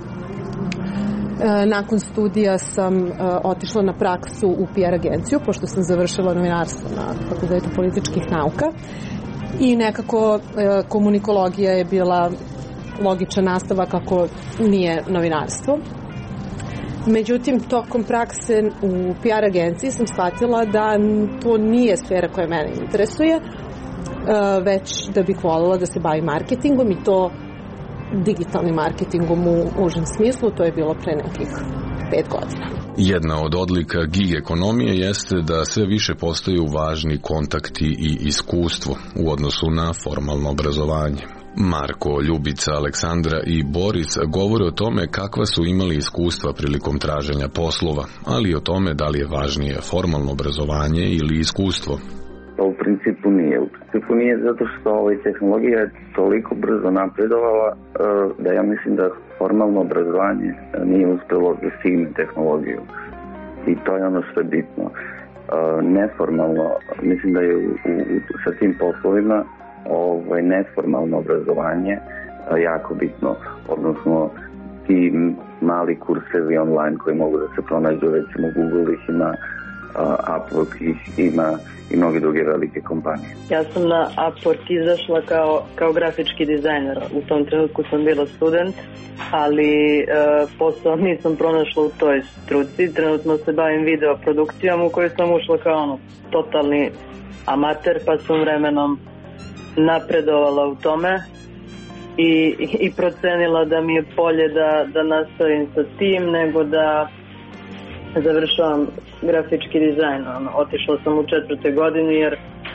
Nakon studija sam uh, otišla na praksu u P R agenciju, pošto sam završila novinarstvo na Fakultetu političkih nauka i nekako uh, komunikologija je bila logičan nastavak ako nije novinarstvo. Međutim, tokom prakse u P R agenciji sam shvatila da to nije sfera koja mene interesuje, uh, već da bih voljela da se bavim marketingom i to digitalnim marketingom u užem smislu, to je bilo pre nekih pet godina. Jedna od odlika gig ekonomije jeste da sve više postaju važni kontakti i iskustvo u odnosu na formalno obrazovanje. Marko, Ljubica, Aleksandra i Boris govore o tome kakva su imali iskustva prilikom traženja poslova, ali i o tome da li je važnije formalno obrazovanje ili iskustvo. U principu nije. U principu nije zato što ovaj tehnologija je toliko brzo napredovala da ja mislim da formalno obrazovanje nije uspelo da stigne tehnologiju. I to je ono što je bitno. neformalno, mislim da je u, u, sa tim poslovima ovaj, neformalno obrazovanje jako bitno, odnosno ti mali kursevi online koji mogu da se pronađu, recimo Google ih ima, Upwork ih ima i mnogi druge velike kompanije. Ja sam na Upwork izašla kao, kao grafički dizajner. U tom trenutku sam bila student, ali e, posao nisam pronašla u toj struci. Trenutno se bavim video produkcijom u kojoj sam ušla kao ono, totalni amater, pa sam vremenom napredovala u tome i, i procenila da mi je bolje da, da nastavim sa tim nego da završavam grafički dizajn. Otišla sam u četvrtoj godini jer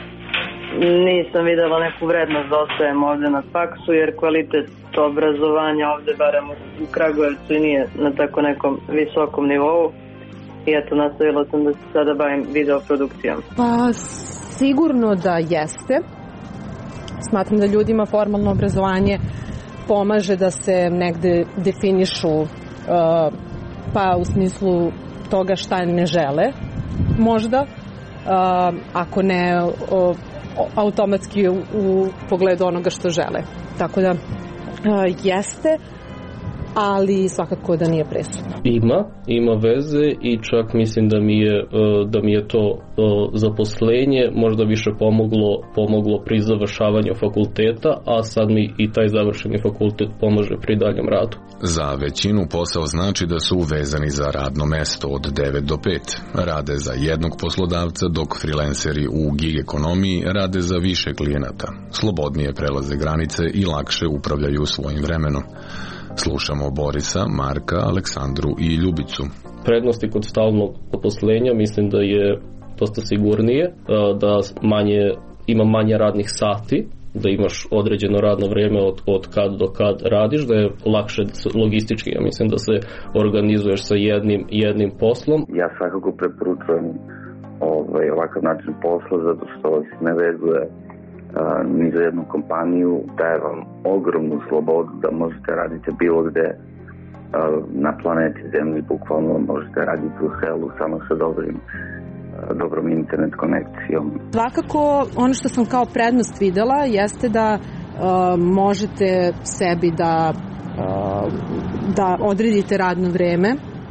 nisam videla neku vrednost da ostajem ovde na faksu, jer kvalitet obrazovanja ovde, barem u Kragujevcu, i nije na tako nekom visokom nivou. I eto, nastavila sam da se sada bavim videoprodukcijom. Pa sigurno da jeste. Smatram da ljudima formalno obrazovanje pomaže da se negde definišu, uh, pa u smislu toga šta ne žele, možda, uh, ako ne uh, automatski u, u pogledu onoga što žele. Tako da uh, jeste, ali svakako da nije presudno. Ima, ima veze i čak mislim da mi je, da mi je to zaposlenje možda više pomoglo, pomoglo pri završavanju fakulteta, a sad mi i taj završeni fakultet pomaže pri daljem radu. Za većinu posao znači da su vezani za radno mesto od devet do pet. Rade za jednog poslodavca, dok freelanceri u gig ekonomiji rade za više klijenata. Slobodnije prelaze granice i lakše upravljaju svojim vremenom. Slušamo Borisa, Marka, Aleksandru i Ljubicu. Prednosti kod stalnog zaposlenja mislim da je dosta sigurnije, da manje, ima manje radnih sati, da imaš određeno radno vrijeme od, od kad do kad radiš, da je lakše logistički, ja mislim da se organizuješ sa jednim, jednim poslom. Ja svakako preporučujem ovaj, ovakav način posla, zato što se ne vezuje ni za jednu kompaniju, daje vam ogromnu slobodu da možete raditi bilo gde na planeti Zemlji, bukvalno možete raditi u selu samo sa dobrim dobrom internet konekcijom. Svakako ono što sam kao prednost videla jeste da uh, možete sebi da uh, da odredite radno vreme,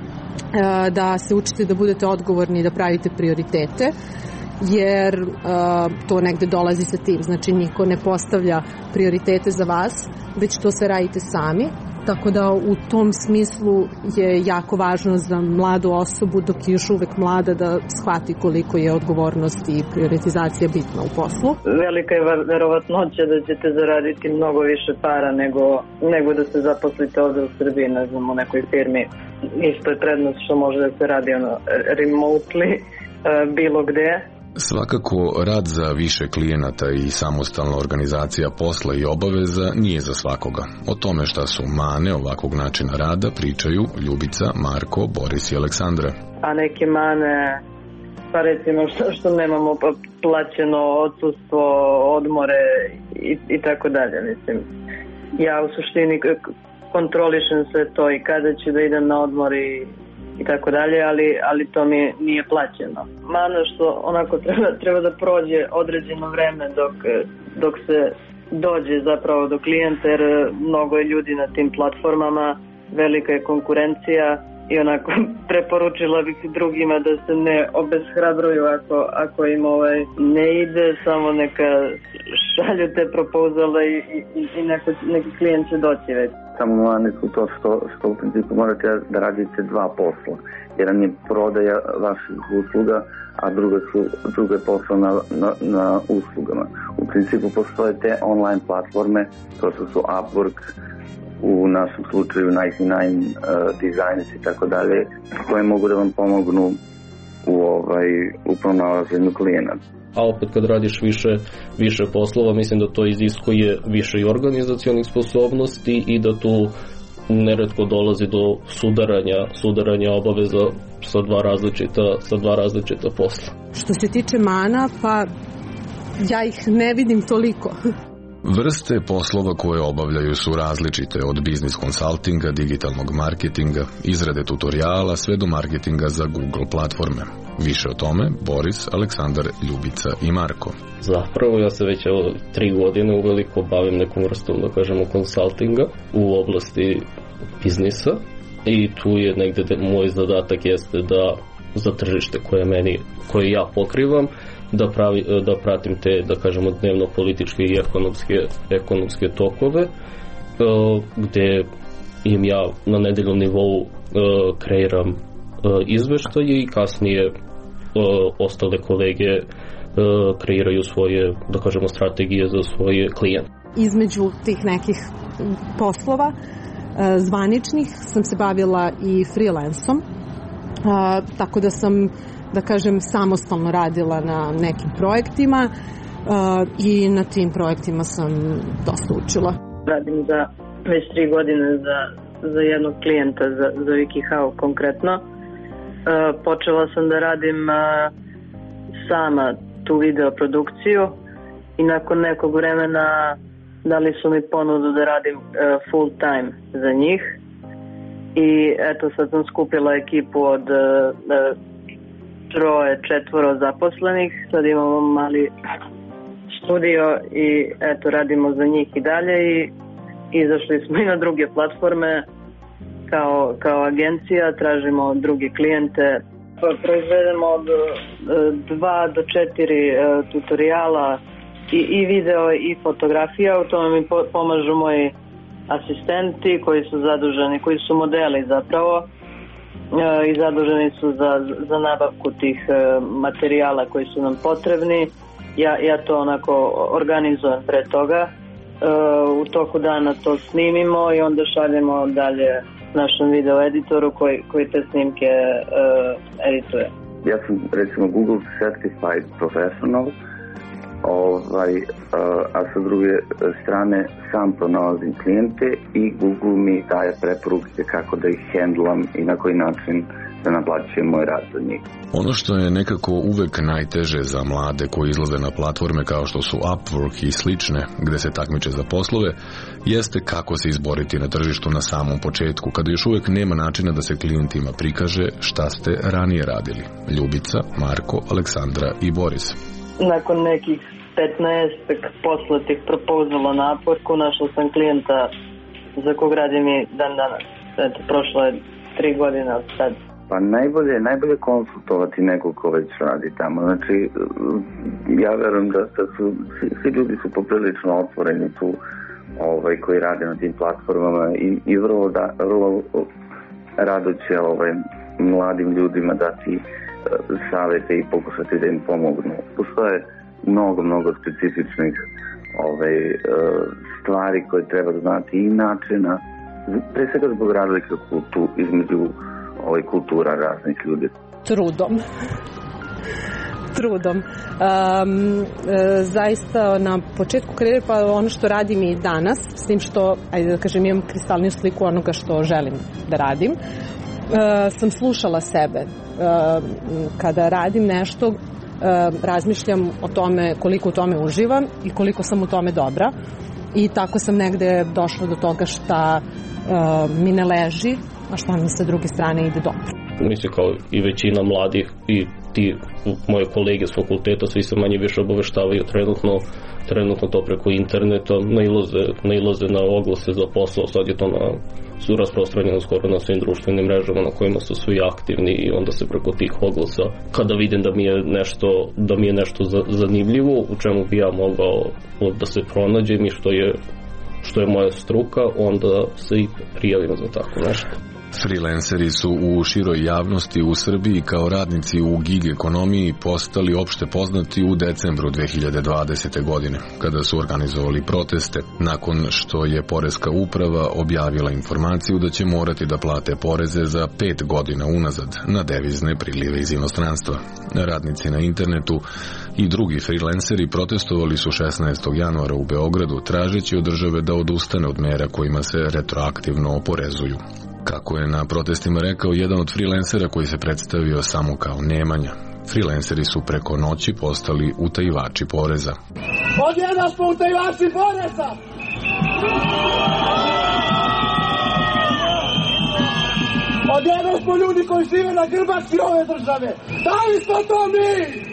uh, da se učite da budete odgovorni i da pravite prioritete, jer uh, to negde dolazi sa tim. Znači niko ne postavlja prioritete za vas, već to sve radite sami. Tako da u tom smislu je jako važno za mladu osobu, dok je još uvek mlada, da shvati koliko je odgovornost i prioritizacija bitna u poslu. Velika je verovatnoća da ćete zaraditi mnogo više para nego, nego da se zaposlite ovde u Srbiji, ne znam, u nekoj firmi. Isto je prednost što može da se radi ono remotely, bilo gde. Svakako, rad za više klijenata i samostalna organizacija posla i obaveza nije za svakoga. O tome šta su mane ovakvog načina rada pričaju Ljubica, Marko, Boris i Aleksandra. A neke mane, pa recimo što, što nemamo plaćeno odsustvo, odmore i, i tako dalje, mislim. Ja u suštini kontrolišem sve to i kada ću da idem na odmor i i tako dalje, ali, ali to mi nije plaćeno. Mano što onako treba, treba da prođe određeno vreme dok, dok se dođe zapravo do klijenta, jer mnogo je ljudi na tim platformama, velika je konkurencija i onako preporučila bih drugima da se ne obeshrabruju ako, ako im ovaj ne ide, samo neka šalju te propozale i, i, i neko, neki klijent će doći već. Samo mane su to što, što u principu morate da radite dva posla. Jedan je prodaja vaših usluga, a druga su, druga je posao na, na, na uslugama. U principu postoje te online platforme, to što su Upwork, u našem slučaju ninety-nine uh, Designers i tako dalje, koje mogu da vam pomognu u, ovaj, u pronalaženju klijenata. A opet kad radiš više, više poslova, mislim da to iziskuje više i organizacionih sposobnosti i da tu neretko dolazi do sudaranja, sudaranja obaveza sa dva različita, sa dva različita posla. Što se tiče mana, pa ja ih ne vidim toliko. Vrste poslova koje obavljaju su različite, od biznis konsultinga, digitalnog marketinga, izrade tutoriala, sve do marketinga za Google platforme. Više o tome Boris, Aleksandar, Ljubica i Marko. Zapravo ja se već evo tri godine uveliko bavim nekom vrstom, da kažemo, konsultinga u oblasti biznisa i tu je negde moj zadatak jeste da za tržište koje meni, koje ja pokrivam, da, pravi, da pratim te, da kažemo, dnevno političke i ekonomske, ekonomske tokove, gde im ja na nedeljnom nivou kreiram izveštaje i kasnije ostale kolege kreiraju svoje, da kažemo, strategije za svoje klijente. Između tih nekih poslova zvaničnih sam se bavila i freelansom, tako da sam, da kažem, samostalno radila na nekim projektima i na tim projektima sam dosta učila. Radim za već tri godine za, za jednog klijenta, za, za WikiHow konkretno. Počela sam da radim sama tu video produkciju i nakon nekog vremena dali su mi ponudu da radim full time za njih i eto sad sam skupila ekipu od troje, četvoro zaposlenih, sad imamo mali studio i eto radimo za njih i dalje i izašli smo i na druge platforme kao, kao agencija, tražimo druge klijente. Proizvedemo od dva do četiri tutoriala i, i video i fotografija, u tome mi pomažu moji asistenti koji su zaduženi, koji su modeli zapravo i zaduženi su za, za nabavku tih materijala koji su nam potrebni. Ja, ja to onako organizujem pre toga, u toku dana to snimimo i onda šaljemo dalje našem video editoru koji, koji te snimke edituje. Ja sam recimo Google Certified Professional, ovaj, a sa druge strane sam pronalazim klijente i Google mi daje preporuke kako da ih handlam i na koji način da naplaćujem moj rad za njih. Ono što je nekako uvek najteže za mlade koji izlaze na platforme kao što su Upwork i slične, gde se takmiče za poslove, jeste kako se izboriti na tržištu na samom početku, kada još uvek nema načina da se klijentima prikaže šta ste ranije radili. Ljubica, Marko, Aleksandra i Boris. Nakon nekih petnaest posle tih propozala na Upworku, našla sam klijenta za kog radim i dan danas. Eto, prošlo je tri godine od sad. Pa najbolje, najbolje konsultovati nekog ko već radi tamo. Znači, ja verujem da, da su, svi, svi ljudi su poprilično otvoreni tu, ovaj, koji rade na tim platformama i, i vrlo, da, vrlo rado će ovaj, mladim ljudima dati uh, savete i pokušati da im pomognu. Postoje mnogo, mnogo specifičnih ovaj, uh, stvari koje treba znati i načina, pre svega zbog razlika kultu, između ovaj, kultura raznih ljudi. Trudom. Trudom. Um, e, zaista na početku karijere, pa ono što radim i danas, s tim što, ajde da kažem, imam kristalniju sliku onoga što želim da radim, e, sam slušala sebe. E, kada radim nešto, e, razmišljam o tome koliko u tome uživam i koliko sam u tome dobra i tako sam negde došla do toga šta e, mi ne leži, a šta mi sa druge strane ide dobro. Mislim, kao i većina mladih i ti moje kolege s fakulteta, svi se manje više obaveštavaju trenutno, trenutno to preko interneta, nailaze, nailaze na oglase za posao, sad je to na, su rasprostranjeno skoro na svim društvenim mrežama na kojima su svi aktivni i onda se preko tih oglasa, kada vidim da mi je nešto, da mi je nešto zanimljivo, u čemu bi ja mogao da se pronađem i što je, što je moja struka, onda se i prijavim za tako nešto. Freelanceri su u široj javnosti u Srbiji kao radnici u gig ekonomiji postali opšte poznati u decembru dve hiljade dvadesete. godine, kada su organizovali proteste, nakon što je Poreska uprava objavila informaciju da će morati da plate poreze za pet godina unazad na devizne prilive iz inostranstva. Radnici na internetu i drugi freelanceri protestovali su šesnaestog januara u Beogradu, tražeći od države da odustane od mera kojima se retroaktivno oporezuju. Kako je na protestima rekao jedan od freelancera koji se predstavio samo kao Nemanja, Freelanceri su preko noći postali utajivači poreza. Odjednom smo utajivači poreza! Odjednom smo ljudi koji žive na grbači ove države! Da li smo to mi?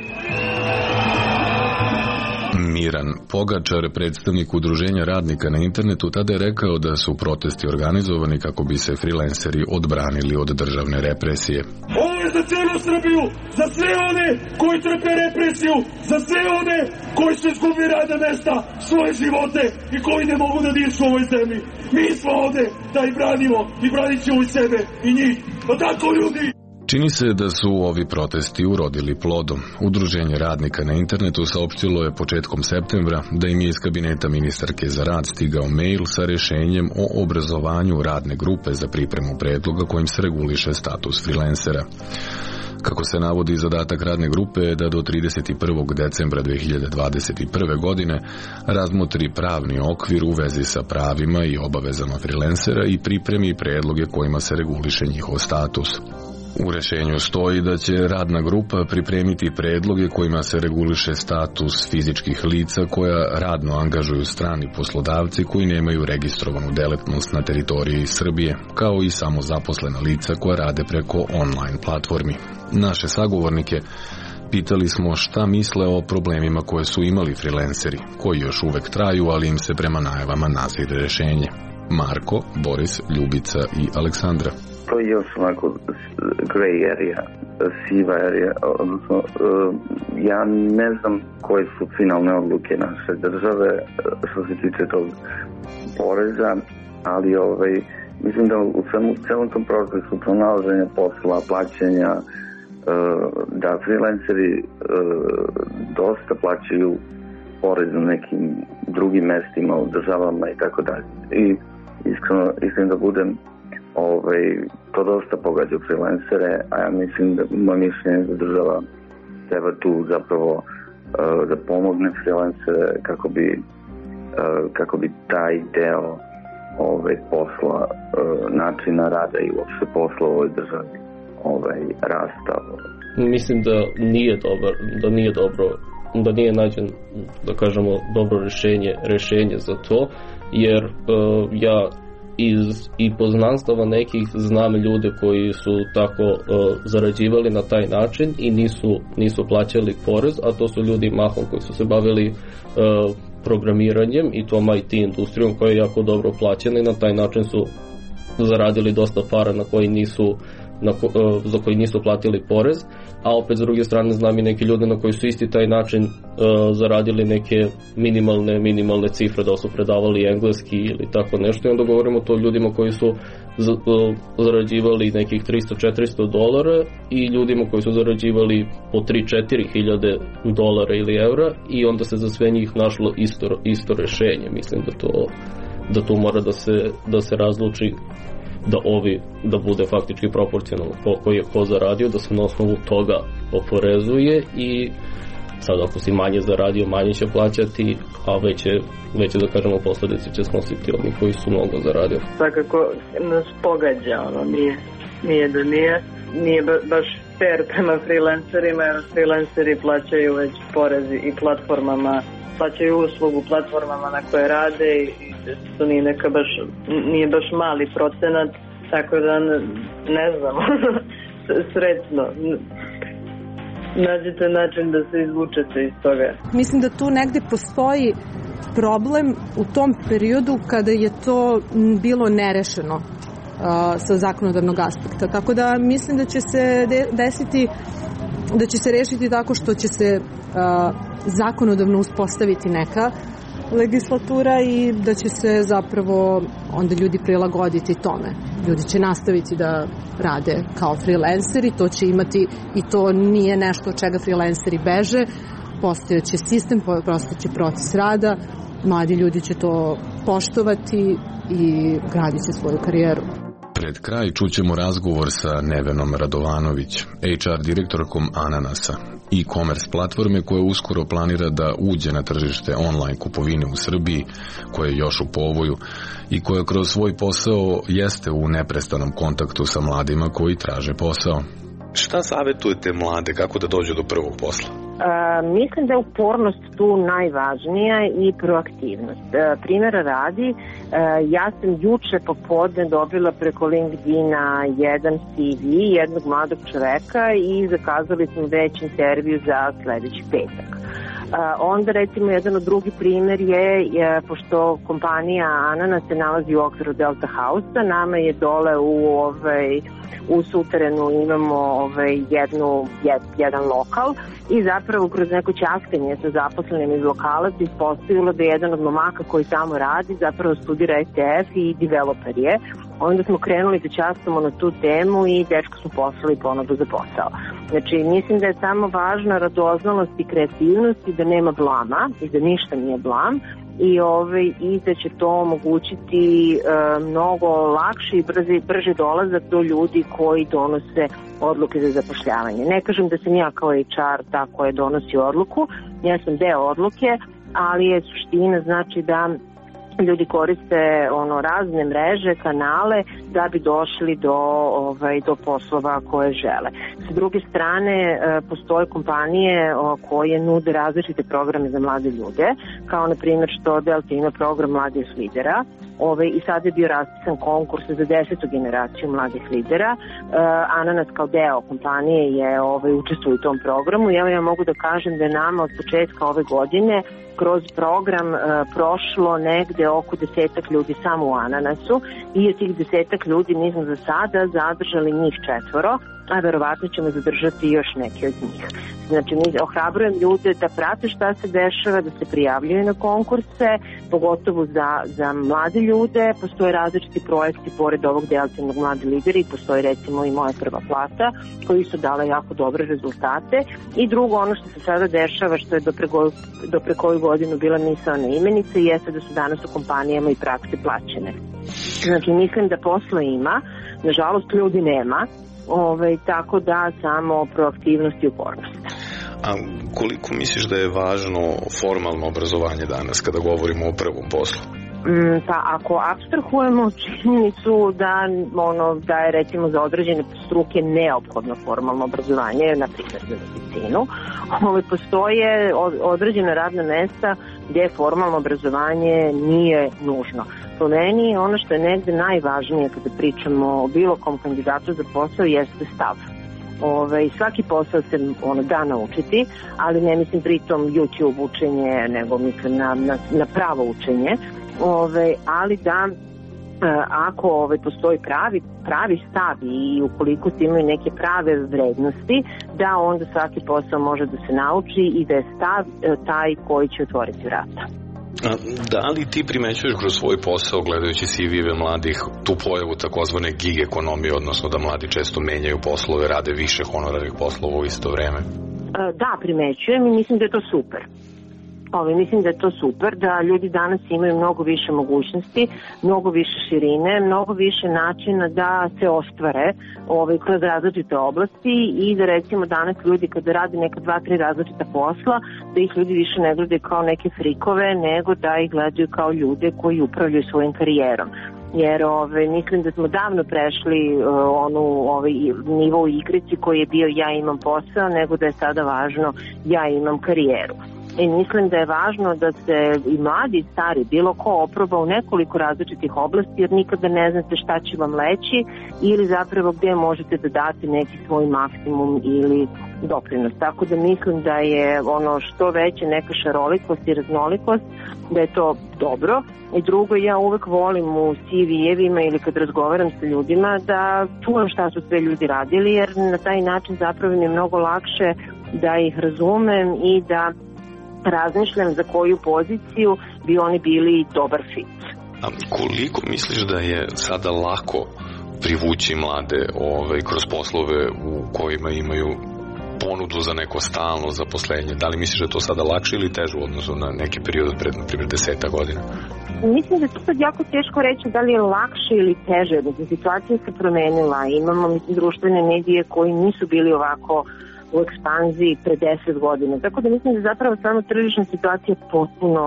Miran Pogačar, predstavnik udruženja radnika na internetu, tada je rekao da su protesti organizovani kako bi se freelanceri odbranili od državne represije. Ovo je za cijelu Srbiju, za sve one koji trpe represiju, za sve one koji su izgubili radna mesta, svoje živote i koji ne mogu da dišu u ovoj zemlji. Mi smo ovde da ih branimo i branit ćemo i sebe i njih. Pa tako ljudi! Čini se da su ovi protesti urodili plodom. Udruženje radnika na internetu saopštilo je početkom septembra da im je iz kabineta ministarke za rad stigao mail sa rešenjem o obrazovanju radne grupe za pripremu predloga kojim se reguliše status freelancera. Kako se navodi, zadatak radne grupe je da do trideset prvog decembra dve hiljade dvadeset prve. godine razmotri pravni okvir u vezi sa pravima i obavezama freelancera i pripremi predloge kojima se reguliše njihov status. U rešenju stoji da će radna grupa pripremiti predloge kojima se reguliše status fizičkih lica koja radno angažuju strani poslodavci koji nemaju registrovanu delatnost na teritoriji Srbije, kao i samozaposlena lica koja rade preko online platformi. Naše sagovornike pitali smo šta misle o problemima koje su imali freelanceri, koji još uvek traju, ali im se prema najavama nazire rešenje. Marko, Boris, Ljubica i Aleksandra. To je još onako gray area, siva area, odnosno ja ne znam koje su finalne odluke naše države što se tiče tog poreza, ali ovaj, mislim da u svemu, celom tom procesu pronalaženja posla, plaćanja, da freelanceri dosta plaćaju porez na nekim drugim mestima u državama i tako dalje. I iskreno, iskreno da budem, Ovaj, to dosta pogađa freelancere, a ja mislim da moje mišljenje da država treba tu zapravo uh, da pomogne freelancere kako bi, uh, kako bi taj deo ovaj, posla, uh, načina rada i uopšte posla u ovoj državi ovaj, rastao. Mislim da nije dobar, da nije dobro, da nije nađen, da kažemo, dobro rešenje, rešenje za to, jer uh, ja iz i poznanstava nekih znam ljude koji su tako uh, zarađivali na taj način i nisu, nisu plaćali porez, a to su ljudi mahom koji su se bavili uh, programiranjem i tom I T industrijom koja je jako dobro plaćena i na taj način su zaradili dosta para na koji nisu na ko, uh, za koji nisu platili porez, a opet s druge strane znam i neki ljudi na koji su isti taj način uh, zaradili neke minimalne minimalne cifre, da su predavali engleski ili tako nešto, i onda govorimo to ljudima koji su z, uh, zarađivali nekih tristo do četiristo dolara i ljudima koji su zarađivali po tri do četiri hiljade dolara ili evra, i onda se za sve njih našlo isto, isto rešenje. Mislim da to da to mora da se, da se razluči, da ovi, da bude faktički proporcionalno koliko je ko zaradio, da se na osnovu toga oporezuje, i sad ako si manje zaradio, manje će plaćati, a veće, veće da kažemo posledice će snositi oni koji su mnogo zaradio. Svakako nas pogađa, ono, nije, nije da nije, nije baš fair prema freelancerima, jer freelanceri plaćaju već porezi i platformama, plaćaju uslugu platformama na koje rade i to nije neka baš, nije baš mali procenat, tako da ne, ne znam, sretno. Nađete način da se izvučete iz toga. Mislim da tu negde postoji problem u tom periodu kada je to bilo nerešeno uh, sa zakonodavnog aspekta. Tako da mislim da će se de- desiti da će se rešiti tako što će se uh, zakonodavno uspostaviti neka legislatura i da će se zapravo onda ljudi prilagoditi tome. Ljudi će nastaviti da rade kao freelanceri, to će imati, i to nije nešto od čega freelanceri beže, postojeći sistem, postojeći proces rada, mladi ljudi će to poštovati i graditi će svoju karijeru. Pred kraj čućemo razgovor sa Nevenom Radovanović, H R direktorkom Ananasa, e-commerce platforme koja uskoro planira da uđe na tržište online kupovine u Srbiji, koje je još u povoju i koja kroz svoj posao jeste u neprestanom kontaktu sa mladima koji traže posao. Šta savjetujete mlade, kako da dođu do prvog posla? Uh, mislim da je upornost tu najvažnija i proaktivnost. Uh, primjera radi, uh, ja sam juče popodne dobila preko LinkedIna jedan C V jednog mladog čoveka i zakazali smo već intervju za sledeći petak. Uh, onda recimo jedan od drugi primjer je, je pošto kompanija Ananas se nalazi u okviru Delta House-a, nama je dole u ovaj u suterenu imamo ovaj, jednu, jed, jedan lokal i zapravo kroz neko ćaskanje sa zaposlenim iz lokala se ispostavilo da je jedan od momaka koji tamo radi zapravo studira E T F i developer je. Onda smo krenuli da ćaskamo na tu temu i dečko smo poslali ponudu za posao. Znači, mislim da je samo važna radoznalost i kreativnost i da nema blama i da ništa nije blam i, ovaj, i da će to omogućiti e, mnogo lakši i brži, brži dolazak do ljudi koji donose odluke za zapošljavanje. Ne kažem da sam ja kao H R ta koja donosi odluku, ja sam deo odluke, ali je suština znači da ljudi koriste ono razne mreže, kanale da bi došli do ovaj do poslova koje žele. S druge strane postoje kompanije koje nude različite programe za mlade ljude, kao na primjer što Delta ima program mladih lidera. Ove, i sad je bio raspisan konkurs za desetu generaciju mladih lidera. Uh, Ananas kao deo kompanije je ove, učestvuje u tom programu i evo ja mogu da kažem da je nama od početka ove godine kroz program uh, prošlo negde oko desetak ljudi samo u Ananasu i od tih desetak ljudi mi smo za sada zadržali njih četvoro, a verovatno ćemo zadržati još neke od njih. Znači, mi ohrabrujem ljude da prate šta se dešava, da se prijavljuju na konkurse, pogotovo za, za mlade ljude. Postoje različiti projekti pored ovog Deltinog mladi lideri i postoji recimo i Moja prva plata, koji su dala jako dobre rezultate. I drugo, ono što se sada dešava, što je do pre, do pre koju godinu bila misaona imenica, jeste da su danas u kompanijama i prakse plaćene. Znači, mislim da posla ima, nažalost ljudi nema, Ove, tako da samo proaktivnost i upornost. A koliko misliš da je važno formalno obrazovanje danas kada govorimo o prvom poslu? Mm, pa ako apstrahujemo činjenicu da, ono, da je recimo za određene struke neophodno formalno obrazovanje, na primjer za medicinu, ove, postoje određene radne mesta gdje formalno obrazovanje nije nužno. Po meni ono što je negde najvažnije kada pričamo o bilo kom kandidatu za posao jeste stav. Ove, svaki posao se ono, da naučiti, ali ne mislim pritom YouTube učenje, nego mislim na, na, na pravo učenje, ove, ali da e, ako ove, postoji pravi, pravi stav i ukoliko se imaju neke prave vrednosti, da onda svaki posao može da se nauči i da je stav e, taj koji će otvoriti vrata. Da li ti primećuješ kroz svoj posao, gledajući C V-ve mladih, tu pojavu takozvane gig ekonomije, odnosno da mladi često menjaju poslove, rade više honorarnih poslova u isto vreme? Da, primećujem i mislim da je to super. Ove, mislim da je to super, da ljudi danas imaju mnogo više mogućnosti, mnogo više širine, mnogo više načina da se ostvare ove, kroz različite oblasti i da recimo danas ljudi kada radi neka dva, tri različita posla, da ih ljudi više ne gledaju kao neke frikove, nego da ih gledaju kao ljude koji upravljaju svojim karijerom. Jer ove, mislim da smo davno prešli uh, onu ovaj, nivo u igrici koji je bio ja imam posao, nego da je sada važno ja imam karijeru. I mislim da je važno da se i mladi i stari, bilo ko oproba u nekoliko različitih oblasti, jer nikada ne znate šta će vam leći ili zapravo gdje možete da date neki svoj maksimum ili doprinos. Tako da mislim da je ono što veće neka šarolikost i raznolikost, da je to dobro. I drugo, ja uvek volim u C V-evima ili kad razgovaram sa ljudima da čujem šta su sve ljudi radili, jer na taj način zapravo mi je mnogo lakše da ih razumem i da razmišljam za koju poziciju bi oni bili dobar fit. A koliko misliš da je sada lako privući mlade ovaj, kroz poslove u kojima imaju ponudu za neko stalno zaposlenje? Da li misliš da je to sada lakše ili teže u odnosu na neki period pred, na primjer, deseta godina? Mislim da je to sad jako teško reći da li je lakše ili teže, da se situacija se promenila. Imamo, mislim, društvene medije koji nisu bili ovako u ekspanziji pre deset godina. Tako da mislim da zapravo samo tržišna situacija potpuno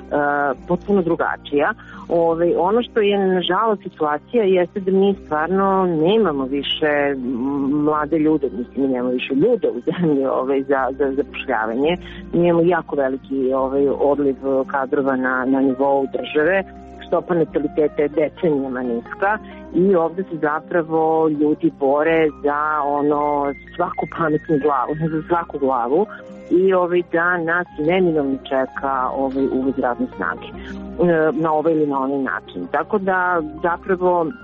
potpuno drugačija. Ove, ono što je nažalost situacija jeste da mi stvarno nemamo više mlade ljude, mislim nemamo više ljude u zemlji ove, za, za zapošljavanje. Mi imamo jako veliki ove, odliv kadrova na, na nivou države, stopa nataliteta je decenijama niska i ovde se zapravo ljudi bore za ono svaku pametnu glavu, za svaku glavu i ovaj, da nas neminovno čeka ovaj uvoz radne snage na ovaj ili na onaj način. Tako da zapravo uh,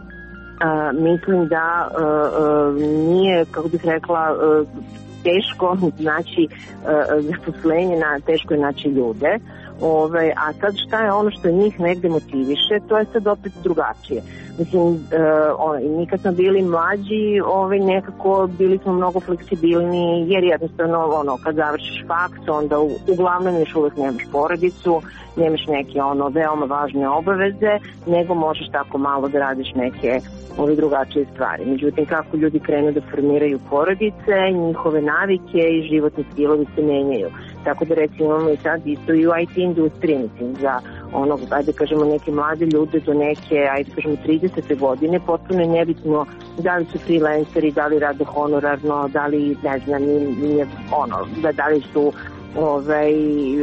mislim da uh, uh, nije, kako bih rekla, uh, teško znači uh, zaposlenje, na, teško je naći ljude. Ove, a sad šta je ono što njih negde motiviše, to je sad opet drugačije. Mislim, uh, on, mi kad smo bili mlađi, ove, nekako bili smo mnogo fleksibilni, jer jednostavno ono, kad završiš faks, onda u, uglavnom još uvek nemaš porodicu, nemaš neke ono veoma važne obaveze, nego možeš tako malo da radiš neke ove drugačije stvari. Međutim, kako ljudi krenu da formiraju porodice, njihove navike i životni stilovi se menjaju. Tako da recimo imamo i sad isto i u I T industriji, mislim, za ono, ajde kažemo, neke mlade ljude do neke, ajde kažemo, tridesete godine, potpuno je nebitno da li su freelanceri, da li rade honorarno, da li, ne znam, nije, ono, da, da li su ovaj,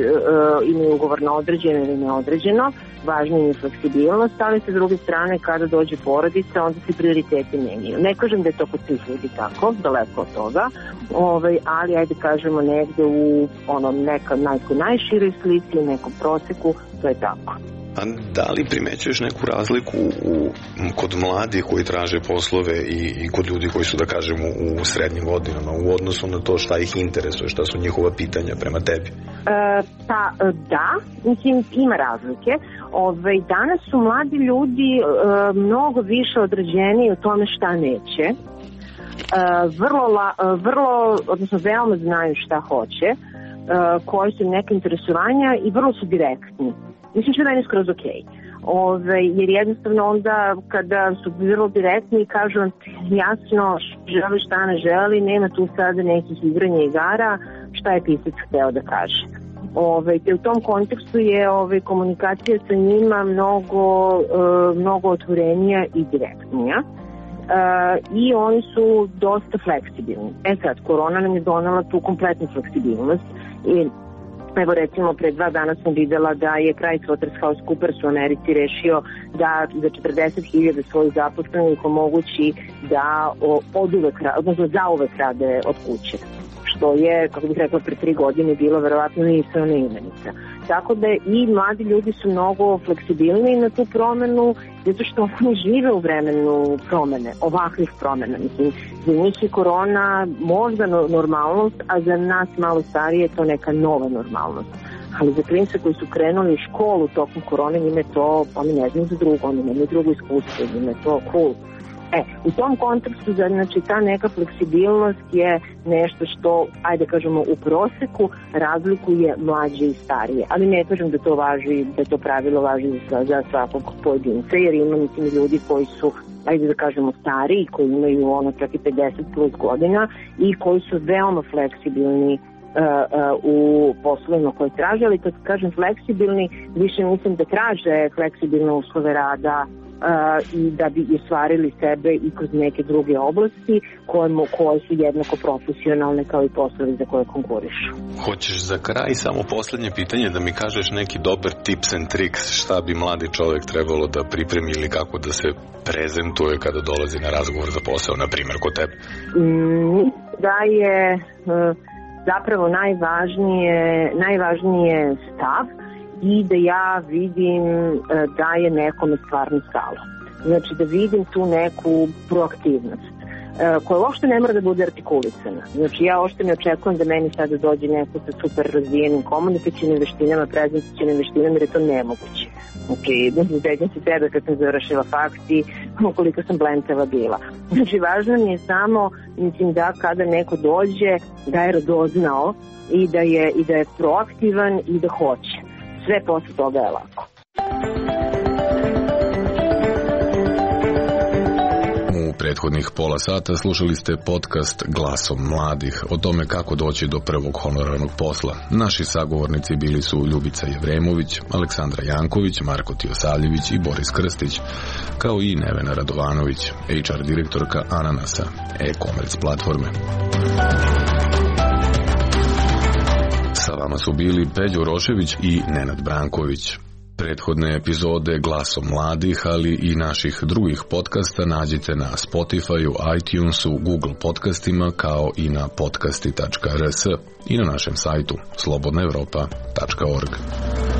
imaju ugovor na određeno ili neodređeno, važna je fleksibilnost, ali sa druge strane kada dođe porodica, onda se prioriteti menjaju. Ne kažem da je to kod svih ljudi tako, daleko od toga, ovaj, ali ajde kažemo negde u ono, neka, nekoj najširoj slici, u nekom proseku, to je tako. A da li primećuješ neku razliku u, kod mladih koji traže poslove i, i kod ljudi koji su, da kažem, u, u srednjim godinama u odnosu na to šta ih interesuje, šta su njihova pitanja prema tebi? E, pa da, mislim, ima razlike. Ove, danas su mladi ljudi e, mnogo više određeni u tome šta neće. E, vrlo, la, vrlo, odnosno veoma znaju šta hoće, e, koji su neke interesovanja i vrlo su direktni. Mislim što je meni skroz okej. Ove, jer jednostavno onda kada su vrlo direktni i kažu jasno želi šta ne želi, nema tu sada nekih igranja igara, šta je pisac hteo da kaže. Ove, te u tom kontekstu je ove, komunikacija sa njima mnogo, e, mnogo otvorenija i direktnija. E, i oni su dosta fleksibilni. E sad, korona nam je donela tu kompletnu fleksibilnost i evo recimo pre dva dana sam videla da je PricewaterhouseCoopers u Americi rešio da za četrdeset hiljada svojih zaposlenih omogući da od uvek, odnosno za uvek rade od kuće. Što je, kako bih rekla, pre tri godine bilo verovatno nisam imenica. Tako da i mladi ljudi su mnogo fleksibilni na tu promenu, zato što oni žive u vremenu promene, ovakvih promena. Mislim, za njih je korona možda normalnost, a za nas malo starije je to neka nova normalnost. Ali za klince koji su krenuli u školu tokom korone, njima je to, oni ne znaju za drugo, oni nemaju drugo iskustvo, njima je to cool. E, u tom kontekstu, znači, ta neka fleksibilnost je nešto što, ajde kažemo, u proseku razlikuje mlađe i starije. Ali ne kažem da to važi, da to pravilo važi za, za svakog pojedinca, jer ima, mislim, ljudi koji su, ajde da kažemo, stariji, koji imaju ono čak i pedeset plus godina i koji su veoma fleksibilni uh, uh, u poslovima koje traže, ali kad kažem fleksibilni, više mislim da traže fleksibilne uslove rada, Uh, i da bi ostvarili sebe i kroz neke druge oblasti koje, koje su jednako profesionalne kao i poslovi za koje konkurišu. Hoćeš za kraj samo poslednje pitanje da mi kažeš neki dobar tips and tricks šta bi mladi čovjek trebalo da pripremi ili kako da se prezentuje kada dolazi na razgovor za posao, na primjer kod tebe? Mm, da je uh, zapravo najvažnije, najvažnije stav i da ja vidim da je nekome stvarno stalo. Znači da vidim tu neku proaktivnost koja uopšte ne mora da bude artikulisana. Znači ja uopšte ne očekujem da meni sada dođe neko sa super razvijenim komunikacijnim veštinama, prezentacijnim veštinama, jer je to nemoguće. Znači, sećam se sebe kad sam završila faks i koliko sam blentava bila. Znači važno mi je samo, mislim, da kada neko dođe da je radoznao i da je, i da je proaktivan i da hoće. Sve posle toga je lako. U prethodnih pola sata slušali ste podcast Glasom mladih o tome kako doći do prvog honorarnog posla. Naši sagovornici bili su Ljubica Jevremović, Aleksandra Janković, Marko Tijosavljević i Boris Krstić, kao i Nevena Radovanović, H R direktorka Ananasa, e-commerce platforme. Sa vama su bili Peđo Rošević i Nenad Branković. Prethodne epizode Glasom mladih, ali i naših drugih podcasta nađite na Spotify, iTunesu, Google podcastima, kao i na podcasti tačka r s i na našem sajtu slobodna evropa tačka org.